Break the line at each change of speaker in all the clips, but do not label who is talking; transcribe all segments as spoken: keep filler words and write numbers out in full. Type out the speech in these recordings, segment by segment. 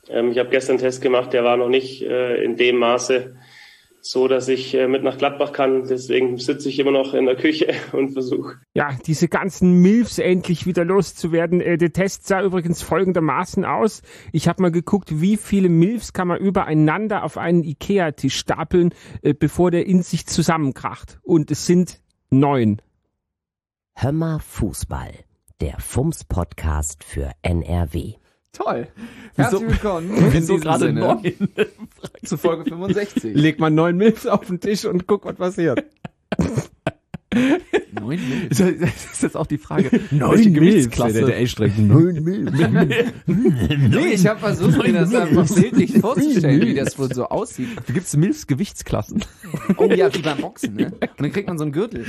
Ähm, ich habe gestern einen Test gemacht, der war noch nicht äh, in dem Maße so, dass ich äh, mit nach Gladbach kann. Deswegen sitze ich immer noch in der Küche und versuche.
Ja, diese ganzen Milfs endlich wieder loszuwerden. Äh, der Test sah übrigens folgendermaßen aus. Ich habe mal geguckt, wie viele Milfs kann man übereinander auf einen Ikea-Tisch stapeln, äh, bevor der in sich zusammenkracht. Und es sind neun.
Hör mal Fußball, der Fums-Podcast für N R W.
Toll. Herzlich
Wieso-
willkommen.
Wieso
in diesem
gerade
Sinne
neun?
zu Folge fünfundsechzig.
Leg mal neun Milfs auf den Tisch und guck, was passiert.
Neun Milch.
Das ist jetzt auch die Frage,
Neun
welche
Milfs,
Gewichtsklasse?
der L-Strecken. Neun Milfs.
Nee, ich habe versucht, mir das einfach bildlich vorzustellen, wie das wohl so aussieht.
Da gibt's Milfs Gewichtsklassen.
Oh ja, wie beim Boxen, ne? Und dann kriegt man so einen Gürtel.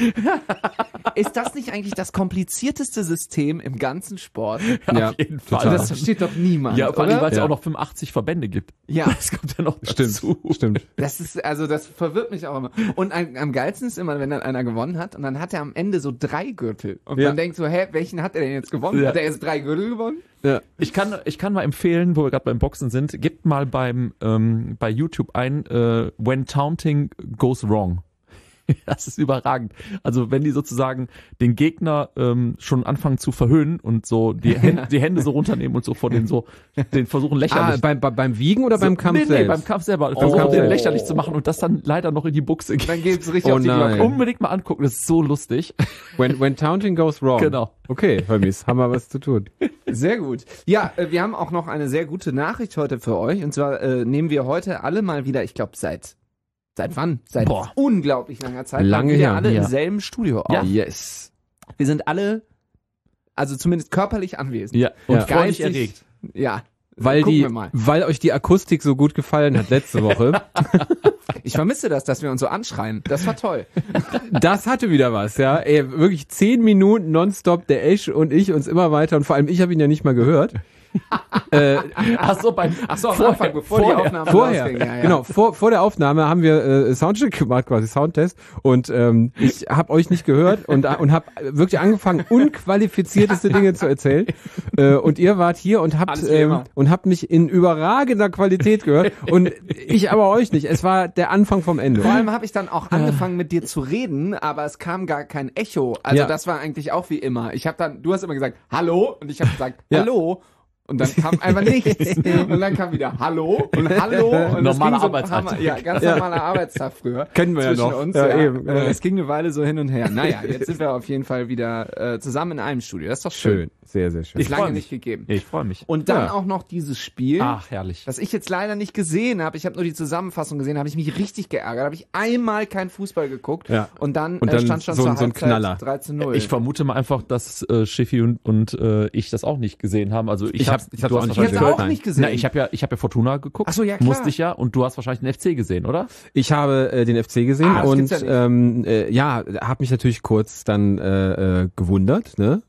Ist das nicht eigentlich das komplizierteste System im ganzen Sport?
Ja,
Auf jeden Fall.
Also das versteht doch niemand,
Ja, vor allem,
oder?
weil es ja
Ja.
auch noch fünfundachtzig Verbände gibt.
Ja.
Das kommt ja noch dazu.
Stimmt, stimmt.
Das ist, also das verwirrt mich auch immer. Und am, am geilsten ist immer, wenn dann einer gewonnen hat und dann hat er am Ende so drei Gürtel. Und
Ja.
man denkt so, hä, welchen hat er denn jetzt gewonnen?
Ja.
Hat er jetzt drei Gürtel gewonnen?
Ja.
Ich kann, ich kann mal empfehlen, wo wir gerade beim Boxen sind, gebt mal beim ähm, bei YouTube ein äh, When Taunting Goes Wrong. Das ist überragend. Also wenn die sozusagen den Gegner ähm, schon anfangen zu verhöhnen und so die Hände, die Hände so runternehmen und so vor den so den versuchen
Ah,
lächerlich
beim, beim, beim Wiegen oder
so,
beim Kampf
nee, nee,
selbst?
beim Kampf selber
Oh.
versuchen den lächerlich zu machen und das dann leider noch in die Buchse geht.
Dann geht's richtig
Oh
auf die
nein.
Glocke.
Unbedingt mal angucken, das ist so lustig.
When, when taunting goes wrong.
Genau.
Okay, Hermes, haben wir was zu tun.
Sehr gut. Ja, äh, wir haben auch noch eine sehr gute Nachricht heute für euch. Und zwar äh, nehmen wir heute alle mal wieder, ich glaube seit seit wann? Seit
Boah.
unglaublich langer Zeit.
Lange
mal wieder
her,
alle
ja.
im selben Studio auf.
Ja.
Yes.
Wir sind alle, also zumindest körperlich anwesend.
Ja, und
Ja.
freudig
Geistig-
erregt.
Ja.
Weil,
Gucken
die,
wir mal.
weil euch die Akustik so gut gefallen hat letzte Woche.
Ich vermisse das, dass wir uns so anschreien. Das war toll.
Das hatte wieder was, ja. Ey, wirklich zehn Minuten nonstop, der Esch und ich uns immer weiter. Und vor allem, ich habe ihn ja nicht mal gehört. äh,
Ach so, beim
Ach so, am
vorher,
Anfang, bevor die
vorher.
Aufnahme
Vorher,
losging. Ja, ja.
genau, vor, vor der Aufnahme haben wir äh, Soundcheck gemacht, quasi Soundtest. Und ähm, ich habe euch nicht gehört und, und habe wirklich angefangen, unqualifizierteste Dinge zu erzählen. Äh, und ihr wart hier und habt
Alles wie
ähm,
immer.
und habt mich in überragender Qualität gehört. Und ich aber euch nicht. Es war der Anfang vom Ende.
Vor allem habe ich dann auch angefangen mit dir zu reden, aber es kam gar kein Echo. Also
Ja.
das war eigentlich auch wie immer. Ich habe dann, du hast immer gesagt Hallo und ich habe gesagt
Ja.
Hallo und dann kam einfach nichts und dann kam wieder Hallo und Hallo und das
Normaler
ging so,
Arbeitstag.
Hammer- Ja, ganz
Ja.
normaler Arbeitstag früher.
Kennen wir ja
zwischen
noch.
uns.
Ja,
Ja,
eben,
Äh,
ja.
Es ging eine Weile so hin und her. Naja, jetzt sind wir auf jeden Fall wieder äh, zusammen in einem Studio. Das ist doch schön.
Schön, sehr, sehr schön.
Ist
freu
lange
mich.
nicht gegeben.
Ich freue mich.
Und dann
Ja.
auch noch dieses Spiel.
Ach, herrlich.
Was ich jetzt leider nicht gesehen habe, ich habe nur die Zusammenfassung gesehen, habe ich mich richtig geärgert. Habe ich einmal kein Fußball geguckt
Ja.
und dann,
Und
äh,
dann
stand schon
so
zur
ein- so ein
Halbzeit
Knaller.
drei zu null.
Ich vermute mal einfach, dass äh, Schiffi und, und äh, ich das auch nicht gesehen haben. Also ich,
Ich
hab's,
hab's- ich hab's
du
auch
hast
nicht
ich habe
wahrscheinlich-
auch
Nein.
nicht gesehen.
Na, ich habe ja, ich habe ja Fortuna geguckt.
Ach so, ja, klar.
Musste ich ja. Und du hast wahrscheinlich den F C gesehen, oder?
Ich habe äh, den F C gesehen
Ah, das
und
gibt's ja
ähm, äh, ja, habe mich natürlich kurz dann äh, äh, gewundert, ne?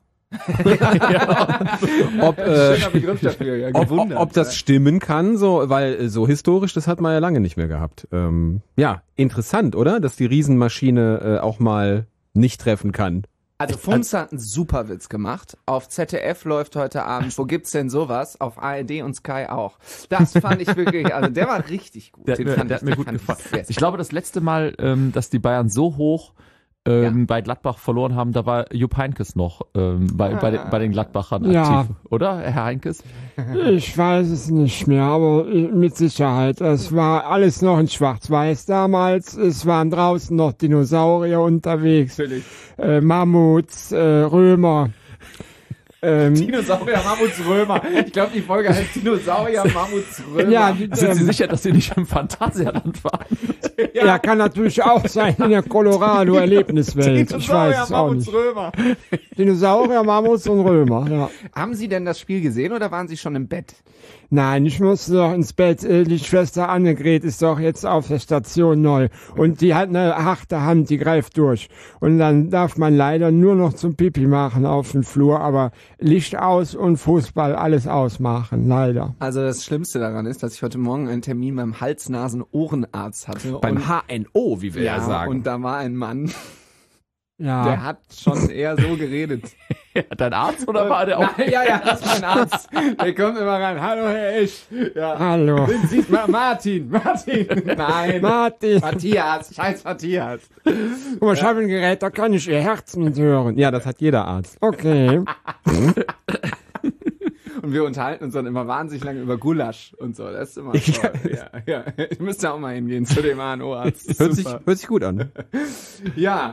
ob, äh,
Schöner Begriff dafür, ja,
ob, ob,
gewundert.
ob das stimmen kann, so, weil äh, so historisch, das hat man ja lange nicht mehr gehabt. Ähm, ja, interessant, oder? Dass die Riesenmaschine äh, auch mal nicht treffen kann.
Also Funz hat einen super Witz gemacht. Auf Z D F läuft heute Abend, wo gibt's denn sowas? Auf A R D und Sky auch. Das fand ich wirklich, also der war richtig gut.
Der,
Den
der,
fand
der
ich-
hat mir
den
gut
fand ich
gefallen.
sehr,
Ich
sehr
glaube, das letzte Mal, ähm, dass die Bayern so hoch ähm,
Ja.
bei Gladbach verloren haben, da war Jupp Heynckes noch ähm, bei, bei, den, bei den Gladbachern
Ja.
aktiv. Oder, Herr Heynckes?
Ich weiß es nicht mehr, aber mit Sicherheit. Es war alles noch in Schwarz-Weiß damals. Es waren draußen noch Dinosaurier unterwegs. Äh, Mammuts, äh, Römer. Ähm,
Dinosaurier, Mammuts, Römer. Ich glaube, die Folge heißt Dinosaurier, Mammuts, Römer.
ja,
Sind Sie
ähm,
sicher, dass Sie nicht im Phantasialand waren?
ja, kann natürlich auch sein in der Colorado-Erlebniswelt. Ich weiß es auch nicht.
Römer.
Dinosaurier, Mammuts und Römer, ja.
Haben Sie denn das Spiel gesehen oder waren Sie schon im Bett?
Nein, ich musste doch ins Bett. Äh, Die Schwester Annegret ist doch jetzt auf der Station neu. Und die hat eine harte Hand, die greift durch. Und dann darf man leider nur noch zum Pipi machen auf dem Flur. Aber Licht aus und Fußball alles ausmachen, leider.
Also das Schlimmste daran ist, dass ich heute Morgen einen Termin beim Hals-Nasen-Ohrenarzt hatte.
Beim
und,
H N O, wie wir ja,
ja,
sagen.
und da war ein Mann.
Ja.
Der hat schon eher so geredet.
Dein Arzt oder war der auch?
Nein, ja, ja, das ist mein Arzt. Der kommt immer rein. Hallo, Herr Esch. Ja.
Hallo.
Den sieht man, Martin, Martin. Nein.
Martin.
Matthias, scheiß Matthias.
Guck mal, ich habe ein Gerät, da kann ich Ihr Herz mit hören.
Ja, das hat jeder Arzt.
Okay.
Und wir unterhalten uns dann immer wahnsinnig lange über Gulasch und so. Das ist immer toll. Ja, ja. Ich müsste auch mal hingehen zu dem A N O-Arzt.
Hört sich, hört sich gut an.
Ja,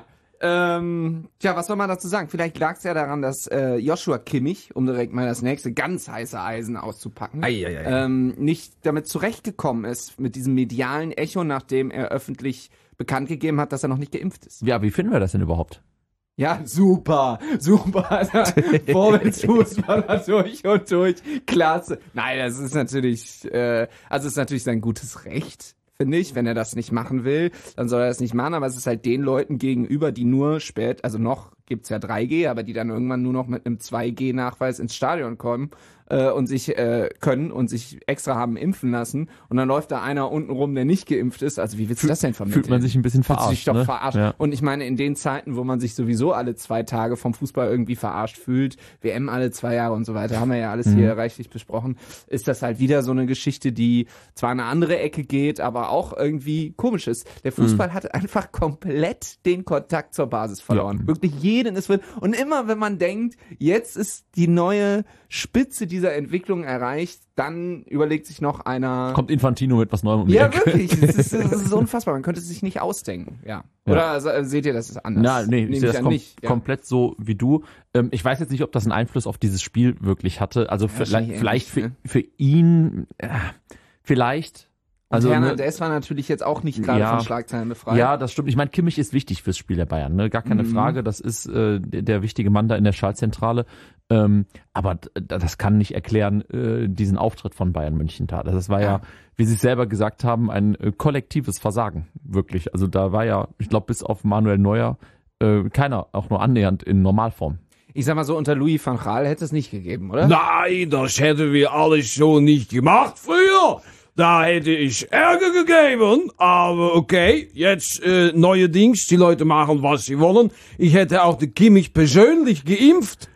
ähm, tja, was soll man dazu sagen? Vielleicht lag es ja daran, dass äh, Joshua Kimmich, um direkt mal das nächste ganz heiße Eisen auszupacken,
Ei, ei, ei.
Ähm, nicht damit zurechtgekommen ist mit diesem medialen Echo, nachdem er öffentlich bekannt gegeben hat, dass er noch nicht geimpft ist.
Ja, wie finden wir das denn überhaupt?
Ja, super, super. Vorwärtsfußballer durch und durch, klasse. Nein, das ist natürlich, äh, also es ist natürlich sein gutes Recht, finde ich. Wenn er das nicht machen will, dann soll er das nicht machen. Aber es ist halt den Leuten gegenüber, die nur spät, also noch gibt's ja drei G, aber die dann irgendwann nur noch mit einem zwei G Nachweis ins Stadion kommen äh, und sich äh, können und sich extra haben impfen lassen. Und dann läuft da einer unten rum, der nicht geimpft ist. Also wie willst du das denn vermitteln?
Fühlt man sich ein bisschen
Fühlt
verarscht,
sich doch
ne?
verarscht.
Ja.
Und ich meine, in den Zeiten, wo man sich sowieso alle zwei Tage vom Fußball irgendwie verarscht fühlt, W M alle zwei Jahre und so weiter, haben wir ja alles
Mhm.
hier reichlich besprochen, ist das halt wieder so eine Geschichte, die zwar in eine andere Ecke geht, aber auch irgendwie komisch ist. Der Fußball mhm. hat einfach komplett den Kontakt zur Basis verloren.
Ja.
Wirklich jeden ist wird. Und immer wenn man denkt, jetzt ist die neue Spitze dieser Entwicklung erreicht, dann überlegt sich noch einer...
Kommt Infantino mit was Neuem um die
Ja,
Ecke.
wirklich. Das ist, das ist unfassbar. Man könnte es sich nicht ausdenken. Ja. Oder ja. seht ihr, das ist anders?
Na, nee,
Nehme
ich sehe das
ja
kom
nicht. Ja.
komplett so wie du. Ähm, ich weiß jetzt nicht, ob das einen Einfluss auf dieses Spiel wirklich hatte. Also vielleicht,
wahrscheinlich
vielleicht für,
ähnlich,
für ihn, äh, vielleicht. Also,
Also
ne,
Hernandez war natürlich jetzt auch nicht gerade
Ja.
von Schlagzeilen befreit.
ja, das stimmt. Ich meine, Kimmich ist wichtig fürs Spiel der Bayern, ne? Gar keine
Mhm.
Frage. Das ist äh, der, der wichtige Mann da in der Schaltzentrale. Ähm, aber d- das kann nicht erklären, äh, diesen Auftritt von Bayern München da. Das war ja,
Ja.
wie Sie es selber gesagt haben, ein äh, kollektives Versagen. Wirklich. Also da war ja, ich glaube, bis auf Manuel Neuer äh, keiner auch nur annähernd in Normalform.
Ich sag mal so, unter Louis van Gaal hätte es nicht gegeben, oder?
Nein, das hätten wir alles so nicht gemacht früher. Da hätte ich Ärger gegeben, aber okay, jetzt äh, neuerdings, die Leute machen, was sie wollen. Ich hätte auch den Kimmich persönlich geimpft.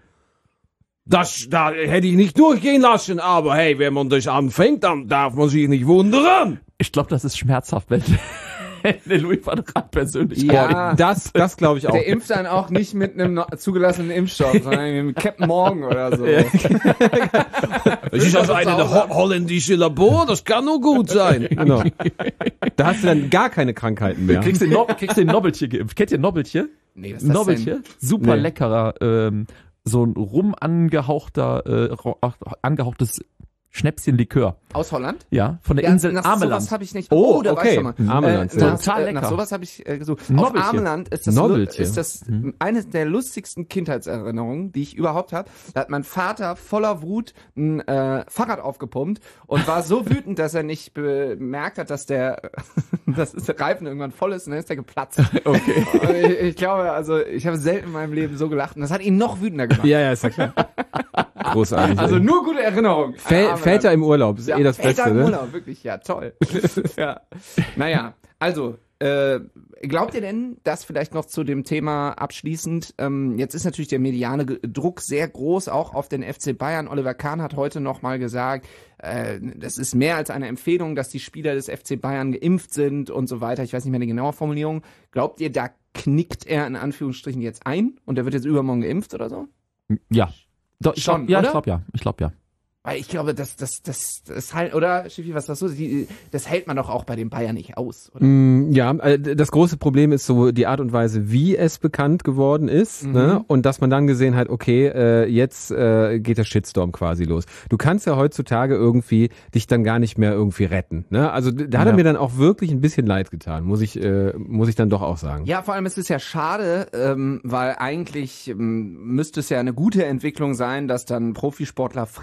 Das da hätte ich nicht durchgehen lassen, aber hey, wenn man das anfängt, dann darf man sich nicht wundern.
Ich glaube, das ist schmerzhaft, wenn der Louis van Gaal persönlich
Ja.
Das, das glaube ich auch.
Der impft dann auch nicht mit einem no- zugelassenen Impfstoff, sondern mit Captain Morgan oder so.
Das ist also eine der ho holländische Labor, das kann nur gut sein.
Genau. Da hast du dann gar keine Krankheiten mehr.
Kriegst du den, Nob kriegst du den Nobbeltje geimpft? Kennt ihr Nobbeltje?
Nee, was ist das
Nobbeltje?
denn?
Super
Nee.
leckerer, ähm, so ein rum angehauchter, äh, ro- ach, angehauchtes Schnäpschenlikör.
Aus Holland?
Ja, von der
Ja,
Insel
nach
Ameland.
sowas habe ich nicht.
Oh,
da war
okay.
ich schon mal.
Ameland,
äh,
ja.
nach,
Total
äh,
lecker.
nach sowas habe ich äh, gesucht. Auf
Nobbelchen.
Ameland ist das,
Nobbelchen.
ist das
Mhm.
eine der lustigsten Kindheitserinnerungen, die ich überhaupt habe. Da hat mein Vater voller Wut ein äh, Fahrrad aufgepumpt und war so wütend, dass er nicht bemerkt hat, dass der, dass der Reifen irgendwann voll ist und dann ist er geplatzt.
Okay.
Und ich, ich glaube, also ich habe selten in meinem Leben so gelacht und das hat ihn noch wütender gemacht.
Ja, ja, ist ja klar. Großartig.
Also nur gute Erinnerungen.
Väter Väter im Urlaub, ist
Ja,
eh das
Väter
Beste,
im
ne?
Urlaub, wirklich, ja, toll. ja. Naja, also, äh, glaubt ihr denn, dass vielleicht noch zu dem Thema abschließend, ähm, jetzt ist natürlich der mediale Ge- Druck sehr groß, auch auf den F C Bayern. Oliver Kahn hat heute nochmal gesagt, äh, das ist mehr als eine Empfehlung, dass die Spieler des F C Bayern geimpft sind und so weiter. Ich weiß nicht mehr die genaue Formulierung. Glaubt ihr, da knickt er in Anführungsstrichen jetzt ein und der wird jetzt übermorgen geimpft oder so?
Ja. Doch, ich
Schon,
glaub, ja,
oder?
ich glaube ja. Ich glaube ja.
Weil ich glaube, das, das, das, das halt, oder, Schiffi, was sagst du? Die, das hält man doch auch bei den Bayern nicht aus, oder?
Mm, Ja, äh, das große Problem ist so die Art und Weise, wie es bekannt geworden ist,
Mhm.
ne? Und dass man dann gesehen hat, okay, äh, jetzt äh, geht der Shitstorm quasi los. Du kannst ja heutzutage irgendwie dich dann gar nicht mehr irgendwie retten, ne? Also da hat er
Ja.
mir dann auch wirklich ein bisschen leid getan, muss ich, äh, muss ich dann doch auch sagen.
Ja, vor allem ist es ja schade, ähm, weil eigentlich ähm, müsste es ja eine gute Entwicklung sein, dass dann Profisportler freiwillig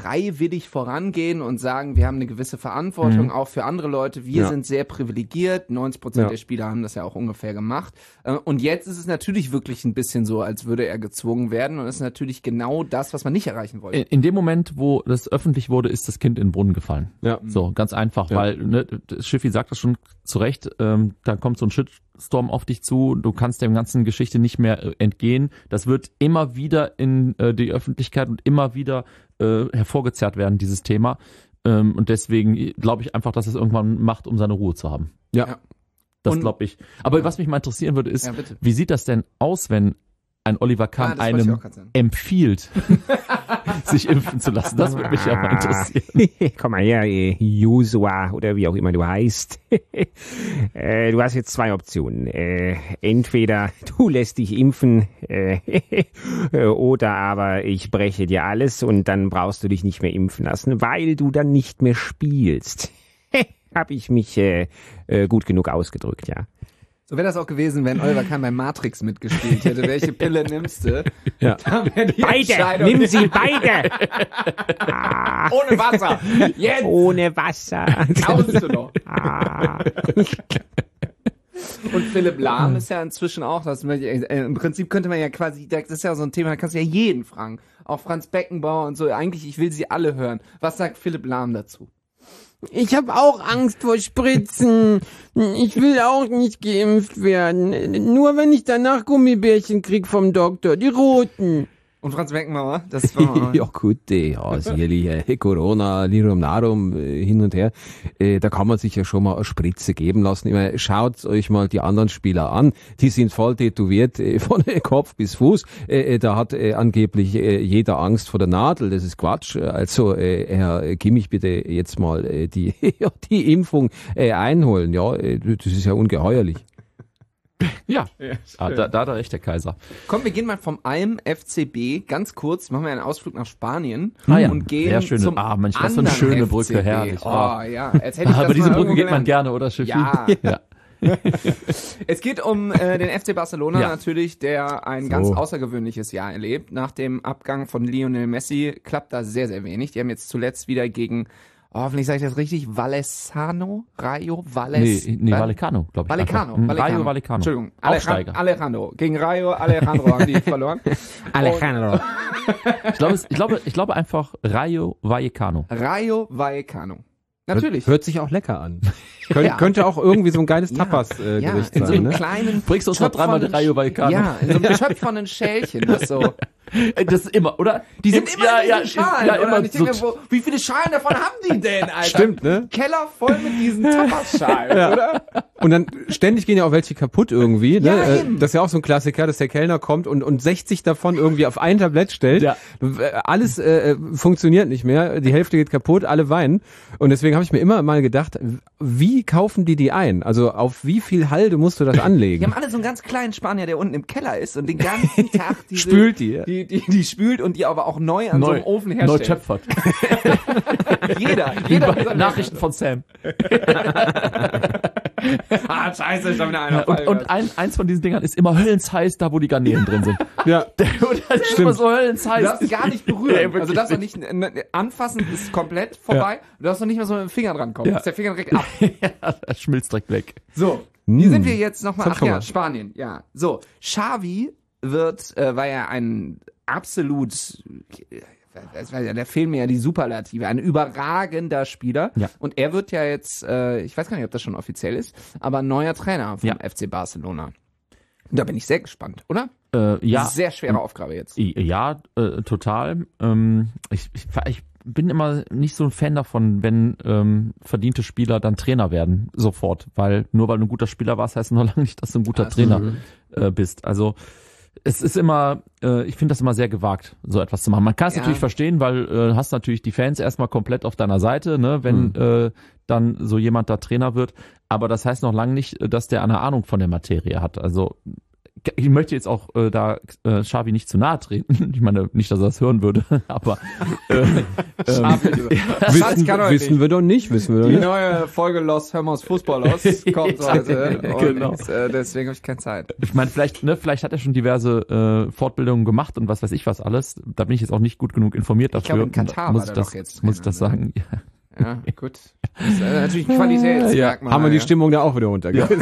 bereitwillig vorangehen und sagen, wir haben eine gewisse Verantwortung
Mhm.
auch für andere Leute. Wir
Ja.
sind sehr privilegiert. neunzig Prozent
Ja.
der Spieler haben das ja auch ungefähr gemacht. Äh, Und jetzt ist es natürlich wirklich ein bisschen so, als würde er gezwungen werden. Und das ist natürlich genau das, was man nicht erreichen wollte.
In, in dem Moment, wo das öffentlich wurde, ist das Kind in den Brunnen gefallen.
Ja.
So, ganz einfach,
Ja.
weil, ne, Schiffi sagt das schon zu Recht, ähm, da kommt so ein Shitstorm auf dich zu, du kannst der ganzen Geschichte nicht mehr äh, entgehen. Das wird immer wieder in äh, die Öffentlichkeit und immer wieder äh, hervorgezerrt werden, dieses Thema. Ähm, und deswegen glaube ich einfach, dass es irgendwann macht, um seine Ruhe zu haben.
Ja.
Ja.
Das
Und-
glaube ich. Aber
Ja.
was mich mal interessieren würde, ist,
Ja, bitte.
wie sieht das denn aus, wenn ein Oliver
Ah,
Kahn
das wollte ich
einem
auch grad sagen.
empfiehlt, sich impfen zu lassen? Das würde mich ja mal interessieren.
Komm mal her, äh, Joshua oder wie auch immer du heißt. äh, du hast jetzt zwei Optionen. Äh, entweder du lässt dich impfen äh, oder aber ich breche dir alles und dann brauchst du dich nicht mehr impfen lassen, weil du dann nicht mehr spielst. Hab ich mich äh, äh, gut genug ausgedrückt, ja.
So wäre das auch gewesen, wenn Oliver Kahn bei Matrix mitgespielt hätte. Welche Pille nimmst du?
Ja.
Da wäre die
Beide!
Entscheidung-
Nimm sie beide! Ah,
Ohne Wasser. Jetzt
ohne Wasser.
kaust du noch.
Ah.
Und Philipp Lahm ist ja inzwischen auch, das möchte ich, äh, im Prinzip könnte man ja quasi, das ist ja so ein Thema, da kannst du ja jeden fragen. Auch Franz Beckenbauer und so. Eigentlich, ich will sie alle hören. Was sagt Philipp Lahm dazu?
Ich habe auch Angst vor Spritzen. Ich will auch nicht geimpft werden. Nur wenn ich danach Gummibärchen krieg vom Doktor, die roten.
Und Franz Beckenbauer? Das war
Ja gut, äh, ja, sicherlich, äh, Corona, Lirum Narum, äh, hin und her, äh, da kann man sich ja schon mal eine Spritze geben lassen. Ich meine, schaut euch mal die anderen Spieler an, die sind voll tätowiert, äh, von Kopf bis Fuß, äh, äh, da hat äh, angeblich äh, jeder Angst vor der Nadel, das ist Quatsch. Also, äh, Herr Kimmich, bitte jetzt mal äh, die, ja, die Impfung äh, einholen, ja, äh, das ist ja ungeheuerlich.
Ja, ah, da, da hat er recht, der Kaiser.
Komm, wir gehen mal vom Alm F C B ganz kurz, machen wir einen Ausflug nach Spanien
Ah ja,
und gehen
sehr schöne-
zum
ah, Mensch, was für eine
anderen
schöne
F C B.
Brücke, herrlich.
Oh,
Ah.
ja, als hätte ich
Aber
das
diese
mal
Brücke
irgendwo
geht man
gelernt.
gerne, oder Schiffi?
Ja.
ja.
Es geht um äh, den F C Barcelona
Ja.
natürlich, der ein
So.
ganz außergewöhnliches Jahr erlebt. Nach dem Abgang von Lionel Messi klappt da sehr, sehr wenig. Die haben jetzt zuletzt wieder gegen, oh, hoffentlich sage ich das richtig, Vallecano, Rayo, Valles,
Nee, nee
Val-
Vallecano, glaube ich.
Vallecano,
einfach. Hm,
Vallecano.
Rayo Vallecano.
Entschuldigung,
Aufsteiger.
Alejandro, Alejandro. Gegen Rayo Alejandro haben die verloren.
Alejandro.
Ich glaube, es- ich glaube, ich glaube einfach Rayo Vallecano.
Rayo Vallecano. Natürlich.
Hört sich auch lecker an. Könnt,
Ja.
Könnte auch irgendwie so ein geiles
Ja.
Tapas-Gericht
ja, in so
sein,
einem
ne?
kleinen
Bringst du uns noch dreimal den Rayo Vallecano?
Ja, in so einem geschöpfvollen Schälchen, das so.
Das ist immer, oder?
Die sind immer
ja,
in
ja,
diesen Schalen,
ja,
oder?
immer
Und ich denke
so,
mir, wo, wie viele Schalen davon haben die denn, Alter?
Stimmt, ne?
Keller voll mit diesen Tapas-Schalen, oder?
Und dann ständig gehen ja auch welche kaputt irgendwie. Ne?
Ja,
Äh,
eben.
Das ist ja auch so ein Klassiker, dass der Kellner kommt und, und sechzig davon irgendwie auf ein Tablett stellt.
Ja.
Äh, Alles äh, funktioniert nicht mehr. Die Hälfte geht kaputt, alle weinen. Und deswegen habe ich mir immer mal gedacht, wie kaufen die die ein? Also auf wie viel Halde musst du das
Die
anlegen?
haben alle so einen ganz kleinen Spanier, der unten im Keller ist und den ganzen Tag diese,
Spült die, ja.
die, die, die spült und die aber auch neu an so einem Ofen
neu
herstellt.
töpfert.
Jeder, jeder dieser
Nachrichten von Sam.
Ah, scheiße, ist da wieder einer.
Und, und ein, eins von diesen Dingern ist immer höllensheiß, da wo die Garnelen drin sind.
Ja.
Und das ist immer so höllensheiß.
Du darfst gar nicht berühren.
Ja, wirklich
also das doch nicht n- anfassen ist komplett vorbei. Du darfst doch nicht mal so mit dem Finger dran kommen.
Ja.
Ist der Finger direkt ab.
Ja, das schmilzt direkt weg.
So,
Mm.
hier sind wir jetzt nochmal.
Sag
Ach
schon
ja,
mal.
Spanien, ja. So, Xavi wird, äh, war ja ein absolut, äh, das war ja, da fehlen mir ja die Superlative, ein überragender Spieler.
Ja.
Und er wird ja jetzt, äh, ich weiß gar nicht, ob das schon offiziell ist, aber neuer Trainer vom
Ja.
F C Barcelona. Und da bin ich sehr gespannt, oder?
Äh, ja,
Das ist eine sehr schwere Aufgabe jetzt.
ja, äh, total. Ähm, ich, ich, ich bin immer nicht so ein Fan davon, wenn ähm, verdiente Spieler dann Trainer werden, sofort. Weil nur weil du ein guter Spieler warst, heißt noch lange nicht, dass du ein guter
Ja,
Trainer äh, bist. Also es ist immer, äh, ich finde das immer sehr gewagt, so etwas zu machen. Man kann es
Ja.
natürlich verstehen, weil äh, hast natürlich die Fans erstmal komplett auf deiner Seite, ne, wenn äh, dann so jemand da Trainer wird. Aber das heißt noch lange nicht, dass der eine Ahnung von der Materie hat. Also ich möchte jetzt auch äh, da äh, Xavi nicht zu nahe treten. Ich meine, nicht, dass er das hören würde, aber äh, ähm,
Wissen, wissen wir doch nicht, wissen wir doch
Die
nicht.
neue Folge Los Hörmers Fußball los kommt heute. Und
Genau.
äh, deswegen habe ich keine Zeit.
ich meine, vielleicht, ne, vielleicht hat er schon diverse äh, Fortbildungen gemacht und was weiß ich was alles. Da bin ich jetzt auch nicht gut genug informiert dafür.
glaube, in Katar
muss
war
ich
der
das,
doch jetzt
muss ich
Trainer,
das sagen. Ja.
Ja, gut. Das ist äh, natürlich ein Qualitätsmerkmal.
Haben wir die
ja.
Stimmung da auch wieder runtergegangen.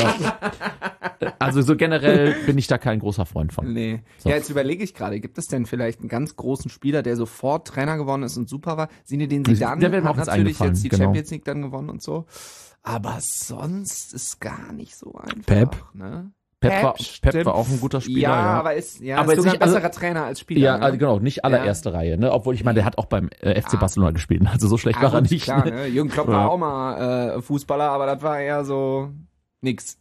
Genau. Also so generell bin ich da kein großer Freund von.
Nee.
So.
Ja, jetzt überlege ich gerade, gibt es denn vielleicht einen ganz großen Spieler, der sofort Trainer geworden ist und super war? Zinedine Zidane
Der wäre mir
hat
auch jetzt
natürlich
eingefallen,
jetzt die
genau.
Champions League dann gewonnen und so. Aber sonst ist gar nicht so einfach.
Pep?
Ne?
Pep, war, Pep
stimmt.
war auch ein guter Spieler.
Ja,
Ja,
aber ist, ja,
Aber
ist
jetzt
sogar ein
nicht- also-
besserer Trainer als Spieler.
Ja,
ne?
also genau, nicht allererste Reihe, ne? Obwohl ich meine, der hat auch beim äh, F C
Ja.
Barcelona gespielt. Also so schlecht
Ah,
war er
gut,
nicht.
klar,
ne?
ne? Jürgen Klopp
Ja.
war auch mal äh, Fußballer, aber das war eher so nix.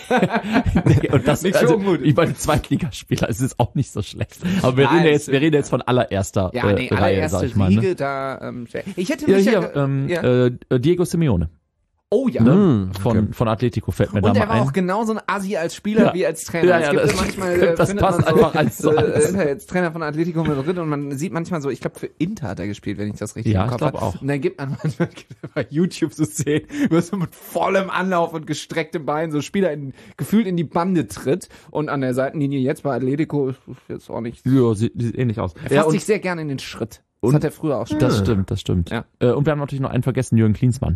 Nee, und das,
Nicht
also,
so gut.
ich meine, Zweitligaspieler, es ist auch nicht so schlecht. Aber wir
Nein,
reden ja
es-
jetzt, wir reden jetzt von allererster
Ja,
äh,
nee,
Reihe,
allererste
sag ich mal. Ne?
Riege da. Ähm, ich hätte
Ja,
mich
hier,
ja,
ähm,
ja.
Äh, Diego Simeone,
Oh ja.
ne?
Hm,
von, von Atletico fällt mir
Und
da
der
mal
war
ein.
auch genauso ein Assi als Spieler
Ja.
wie als Trainer.
Ja,
es
ja,
gibt
das-
ja manchmal, äh,
das
findet
passt
man so,
einfach eins zu
äh,
eins.
ist er jetzt Trainer von Atletico Madrid und man sieht manchmal so, ich glaube für Inter hat er gespielt, wenn ich das richtig
Ja,
im
ich
Kopf
glaub
habe.
auch.
Und dann gibt man manchmal bei YouTube so Szenen, wo er so mit vollem Anlauf und gestrecktem Bein so Spieler in, gefühlt in die Bande tritt und an der Seitenlinie jetzt bei Atletico ist jetzt auch nicht.
Ja, sieht, sieht ähnlich aus.
Er fasst
Ja, und
sich sehr gerne in den Schritt. Das
und-
hat er früher auch schon.
das stimmt, das stimmt.
Ja.
Äh, und wir haben natürlich noch einen vergessen, Jürgen Klinsmann.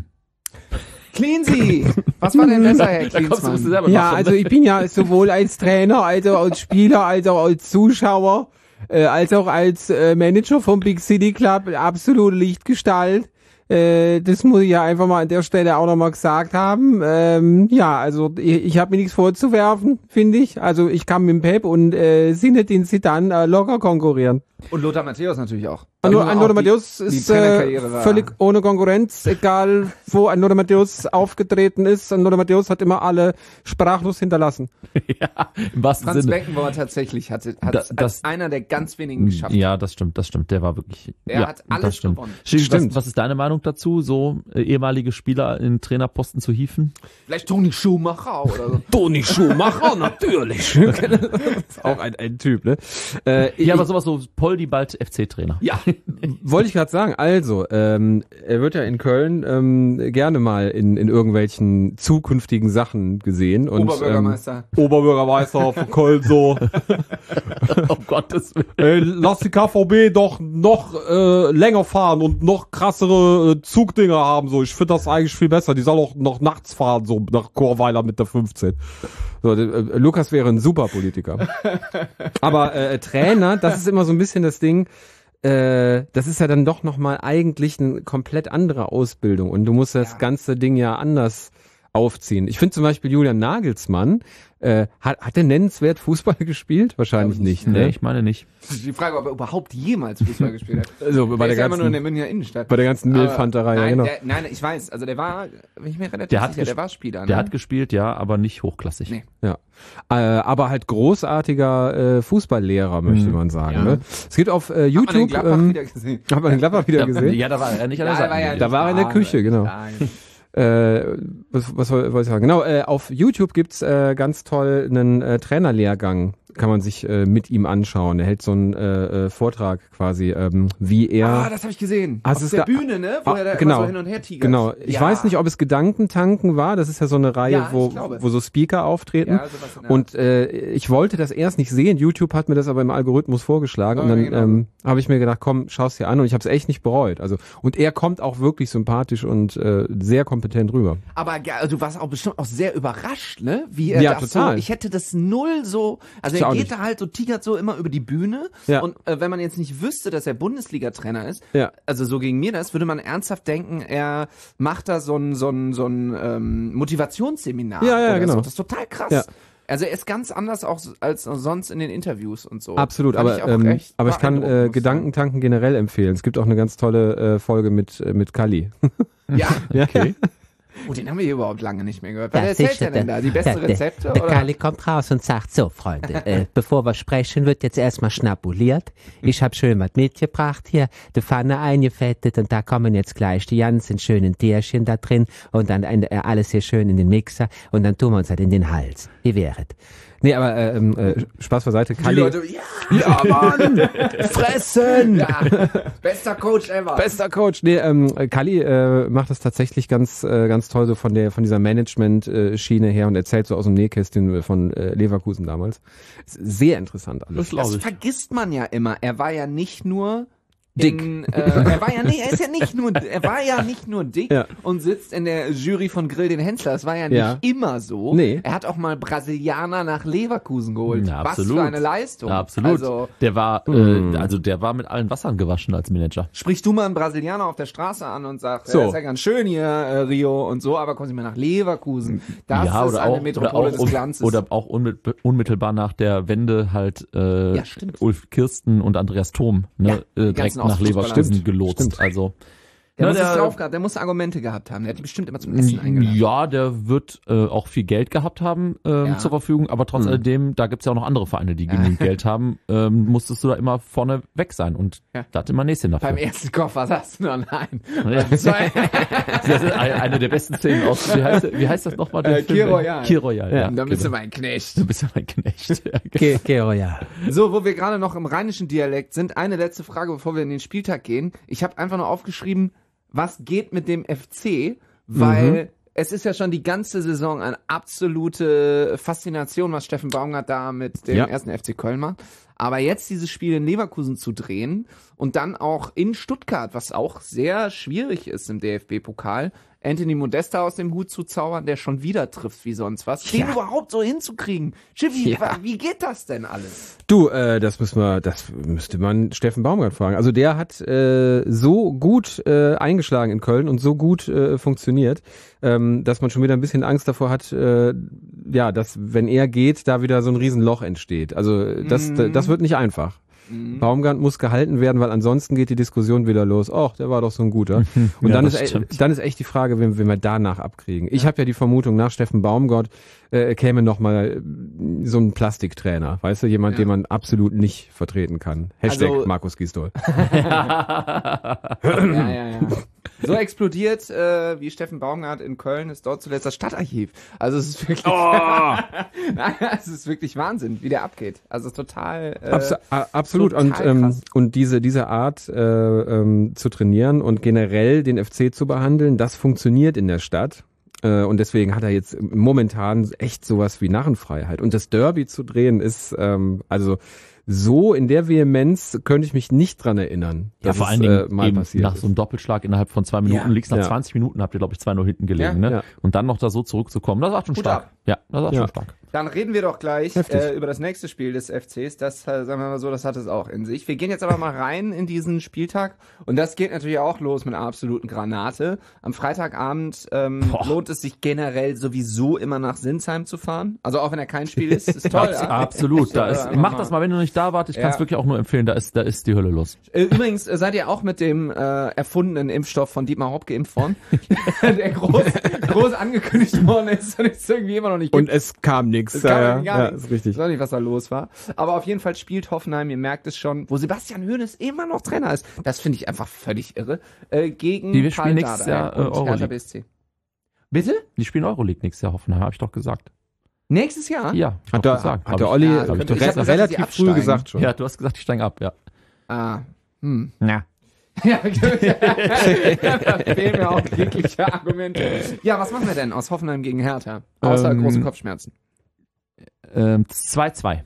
Cleansy! Was war denn besser, Herr
Da kommst du, musst du
Klinsmann?
selber
Ja,
machen.
also ich bin ja sowohl als Trainer, als auch als Spieler, als auch als Zuschauer, äh, als auch als äh, Manager vom Big City Club absolute Lichtgestalt. Äh, das muss ich ja einfach mal an der Stelle auch nochmal gesagt haben. Ähm, ja, also ich, ich habe mir nichts vorzuwerfen, finde ich. Also ich kann mit dem Pep und äh, Zinedine Zidane äh, locker konkurrieren.
Und Lothar Matthäus natürlich auch.
Anno,
Also auch
Anno
die-
Matthäus
die
ist äh,
Trainerkarriere war-
völlig ohne Konkurrenz, egal wo Anno Matthäus aufgetreten ist. Anno Matthäus hat immer alle sprachlos hinterlassen.
Ja, im wahrsten
Franz
Sinne.
Beckenbauer tatsächlich hatte, hat
Da-
es als
das-
einer der ganz wenigen geschafft.
Ja, das stimmt, das stimmt. Der war wirklich.
Er
ja,
hat alles
das stimmt.
gewonnen.
Schick,
Stimmt.
Was, was ist deine Meinung dazu, so äh, ehemalige Spieler in Trainerposten zu hieven?
Vielleicht Toni Schumacher oder so.
Toni Schumacher, natürlich. ist auch ein, ein Typ, ne? Äh, ich,
Ja, aber sowas so Poldi bald F C-Trainer.
Ja.
wollte ich gerade sagen. Also, ähm, er wird ja in Köln ähm, gerne mal in, in irgendwelchen zukünftigen Sachen gesehen. Und,
Oberbürgermeister.
Ähm, Oberbürgermeister von Köln so.
Oh Gottes Willen.
Ey, lass die K V B doch noch äh, länger fahren und noch krassere äh, Zugdinger haben. So, ich finde das eigentlich viel besser. Die soll auch noch nachts fahren, so nach Chorweiler mit der fünfzehn. So, äh, Lukas wäre ein super Politiker. Aber äh, Trainer, das ist immer so ein bisschen das Ding. Äh, das ist ja dann doch nochmal eigentlich eine komplett andere Ausbildung und du musst das
Ja.
ganze Ding ja anders aufziehen. Ich finde zum Beispiel Julian Nagelsmann, äh, hat, hat er nennenswert Fußball gespielt? Wahrscheinlich
Glaub ich
nicht,
Nee,
ne?
ich meine nicht.
Die Frage, ob er überhaupt jemals Fußball gespielt hat.
Also bei
Der
der
ist ja immer nur in der
ganzen,
Münchner Innenstadt.
bei der ganzen
Aber
Milfanterei, ja
nein,
genau.
der, nein, ich weiß. Also der war, bin ich mir relativ
Der hat
sicher, der
ges-
war Spieler. Ne?
Der hat gespielt, ja, aber nicht hochklassig.
Nee.
Ja. Äh, aber halt großartiger äh, Fußballlehrer, möchte man sagen.
Ja.
Ne? Es gibt auf äh,
Hat man in
YouTube,
Gladbach
ähm,
wieder gesehen.
hat man den Gladbach wieder
Ja,
gesehen?
ja, da war er nicht an der
Ja, der war ja
Seite.
Da war er in der
da,
Küche, genau.
Nein.
Äh, was, was wollte ich sagen? Genau, äh, auf YouTube gibt's äh, ganz toll einen äh, Trainerlehrgang, kann man sich äh, mit ihm anschauen. Er hält so einen äh, äh, Vortrag quasi, ähm, wie er...
Ah, das habe ich gesehen.
Hast
Auf
du's
der
ge-
Bühne, ne? Wo
Ah,
er da
genau.
immer so hin und her tigert.
Genau, ich
ja.
weiß nicht, ob es Gedankentanken war, das ist ja so eine Reihe,
Ja, ich
wo,
glaube.
wo so Speaker auftreten.
Ja, sowas in der
Und äh, ich wollte das erst nicht sehen, YouTube hat mir das aber im Algorithmus vorgeschlagen
Oh,
und dann
genau.
ähm, habe ich mir gedacht, komm, schau's dir an und ich habe es echt nicht bereut. Also und er kommt auch wirklich sympathisch und äh, sehr kompetent rüber.
Aber ge- also du warst auch bestimmt auch sehr überrascht, ne? Wie er
Ja,
das
total.
so, ich hätte das null so, also
Ich
er
auch
geht
nicht.
da halt so, tigert so immer über die Bühne
Ja.
und äh, wenn man jetzt nicht wüsste, dass er Bundesliga-Trainer ist,
Ja.
also so gegen mir das, würde man ernsthaft denken, er macht da so ein, so ein, so ein ähm, Motivationsseminar.
Ja, ja,
oder
genau.
So. Das ist total krass.
Ja.
Also er ist ganz anders auch s- als sonst in den Interviews und so.
Absolut,
Fand
aber
ich auch
ähm,
echt
aber ich kann
beeindruckend,
äh,
muss ich
Gedankentanken generell empfehlen. Es gibt auch eine ganz tolle äh, Folge mit äh, mit Kali.
sagen. Ja.
Okay.
Oh, den haben wir hier überhaupt lange nicht mehr gehört. Was
Ja,
erzählt
sicher,
er denn
der-
da? Die besten
der- der-
Rezepte?
Der
oder?
Kali kommt raus und sagt, so Freunde, äh, bevor wir sprechen, wird jetzt erstmal schnabuliert. Ich habe schön was mitgebracht hier, die Pfanne eingefettet und da kommen jetzt gleich die ganzen schönen Tierchen da drin und dann ein, äh, alles hier schön in den Mixer und dann tun wir uns halt in den Hals. Wie wäret?
Nee, aber äh, äh, Spaß beiseite.
Die
Kalli,
Leute, ja,
ja, Mann! Fressen!
ja, bester Coach ever.
Bester Coach. Nee, ähm, Kalli äh, macht das tatsächlich ganz äh, ganz toll so von der von dieser Management-Schiene her und erzählt so aus dem Nähkästchen von äh, Leverkusen damals. Sehr interessant alles.
Das vergisst man ja immer. Er war ja nicht nur dick. In, äh, er war ja nicht, er ist ja nicht nur, er war ja nicht nur dick
Ja.
und sitzt in der Jury von Grill den Hensler. Das war ja nicht
Ja.
immer so.
Nee.
Er hat auch mal Brasilianer nach Leverkusen geholt.
Ja,
Was
absolut.
für eine Leistung.
Ja, absolut.
Also,
der war,
Mm.
äh, also der war mit allen Wassern gewaschen als Manager.
sprichst du mal einen Brasilianer auf der Straße an und sagst,
So.
ja, ist ja ganz schön hier, äh, Rio und so, aber kommen Sie mal nach Leverkusen. Das
ja,
ist
oder
eine
auch,
Metropole
oder auch,
des
un-
Glanzes.
oder auch unmit- unmittelbar nach der Wende halt äh,
Ja, stimmt.
Ulf Kirsten und Andreas Thom ne,
Ja,
äh,
die
direkt
ganzen
nach
Ostfußballer.
Leverkusen
Stimmt,
gelotst.
stimmt.
Also
der,
Na,
muss es
der-
drauf gehabt, der muss Argumente gehabt haben. Der hat die bestimmt immer zum Essen eingeladen.
ja, der wird äh, auch viel Geld gehabt haben ähm,
Ja.
zur Verfügung, aber trotz
Mhm.
alledem, da gibt's ja auch noch andere Vereine, die genügend Geld haben, ähm, musstest du da immer vorne weg sein und
Ja.
da hatte man Näschen dafür.
Beim ersten Koffer sagst du noch nein.
Ja. Das ist eine, eine der besten Szenen aus, wie heißt, wie heißt das nochmal? der
Äh,
Film?
Kir Royal.
Kir Royal, ja.
Und dann bist du
genau.
mein Knecht.
Du bist ja mein Knecht. Ja, genau.
Ge- Gero, ja.
So, wo wir gerade noch im rheinischen Dialekt sind, eine letzte Frage, bevor wir in den Spieltag gehen. Ich habe einfach nur aufgeschrieben, was geht mit dem F C, weil es ist ja schon die ganze Saison eine absolute Faszination, was Steffen Baumgart da mit dem
Ja.
ersten F C Köln macht. Aber jetzt dieses Spiel in Leverkusen zu drehen und dann auch in Stuttgart, was auch sehr schwierig ist im D F B-Pokal, Anthony Modesta aus dem Hut zu zaubern, der schon wieder trifft wie sonst was. Den überhaupt so hinzukriegen. Schiffi,
Ja.
wa- wie geht das denn alles?
Du, äh, das müssen wir, das müsste man Steffen Baumgart fragen. Also der hat äh, so gut äh, eingeschlagen in Köln und so gut äh, funktioniert, ähm, dass man schon wieder ein bisschen Angst davor hat, äh, ja, dass wenn er geht, da wieder so ein Riesenloch entsteht. Also das,
Mhm.
das wird nicht einfach. Baumgart muss gehalten werden, weil ansonsten geht die Diskussion wieder los. Ach, der war doch so ein guter. Und
Ja,
dann
das
ist e-
stimmt.
dann ist echt die Frage, wen, wen wir danach abkriegen. Ich habe ja die Vermutung, nach Steffen Baumgart äh, käme noch mal äh, so ein Plastiktrainer, weißt du, jemand,
Ja.
den man absolut nicht vertreten kann. Hashtag
Also-
Markus Gisdol.
Ja, ja, ja. So explodiert äh, wie Steffen Baumgart in Köln ist dort zuletzt das Stadtarchiv. Also es ist wirklich, es ist wirklich Wahnsinn, wie der abgeht. Also total. Äh,
Abs a- absolut. Und,
total
ähm,
krass.
und diese, diese Art äh, ähm, zu trainieren und generell den F C zu behandeln, das funktioniert in der Stadt. Äh, und deswegen hat er jetzt momentan echt sowas wie Narrenfreiheit. Und das Derby zu drehen ist, ähm, also so in der Vehemenz könnte ich mich nicht dran erinnern,
Ja,
dass
vor
es,
allen Dingen
äh, mal
eben
passiert
nach
ist.
so einem Doppelschlag innerhalb von zwei Minuten,
Ja.
liegst nach
Ja.
zwanzig Minuten, habt ihr, glaube ich, zwei null hinten gelegen,
Ja.
ne?
Ja.
Und dann noch da so zurückzukommen, das ist auch schon
Hut
stark.
ab.
Ja, das ist auch
Ja.
schon stark.
Dann reden wir doch gleich
Heftig.
äh, über das nächste Spiel des F Cs. Das, äh, sagen wir mal so, das hat es auch in sich. Wir gehen jetzt aber mal rein in diesen Spieltag. Und das geht natürlich auch los mit einer absoluten Granate. Am Freitagabend ähm,
Boah.
lohnt es sich generell sowieso immer nach Sinsheim zu fahren. Also auch wenn er kein Spiel ist, ist toll.
Abs-
ja?
Absolut. Da
Ja,
ist,
einfach
mach
mal.
das mal, wenn du nicht da warst. Ich kann es
Ja.
wirklich auch nur empfehlen. Da ist, da ist die Hölle los.
Äh, Übrigens äh, seid ihr auch mit dem äh, erfundenen Impfstoff von Dietmar Hopp geimpft worden, der groß, groß angekündigt worden ist und es irgendwie immer noch nicht gibt.
Und es kam nichts.
Es kam
Ja,
irgendwie gar
ja,
nichts.
ist richtig.
Ich weiß nicht, was da los war. Aber auf jeden Fall spielt Hoffenheim, ihr merkt es schon, wo Sebastian Hoeneß immer noch Trainer ist. Das finde ich einfach völlig irre. Äh, gegen
Die, wir spielen
Pal
nächstes
Dardai
Jahr, äh,
und
Euroleague.
Hertha B S C. Bitte?
Die spielen Euroleague nächstes Jahr, Hoffenheim, habe ich doch gesagt.
Nächstes Jahr?
Ja, hab ich
Hat
doch
der,
gesagt.
hat
Hab
der
ich-
Olli
Ja,
re-
ich hab gesagt, dass sie
relativ früh
absteigen.
gesagt schon.
Ja, du hast gesagt, ich steige ab, ja.
Ah. Hm.
Ja.
Ja, da fehlen mir auch jegliche Argumente. Ja, was machen wir denn aus Hoffenheim gegen Hertha? Außer
Ähm,
große Kopfschmerzen.
Ähm, zwei zwei.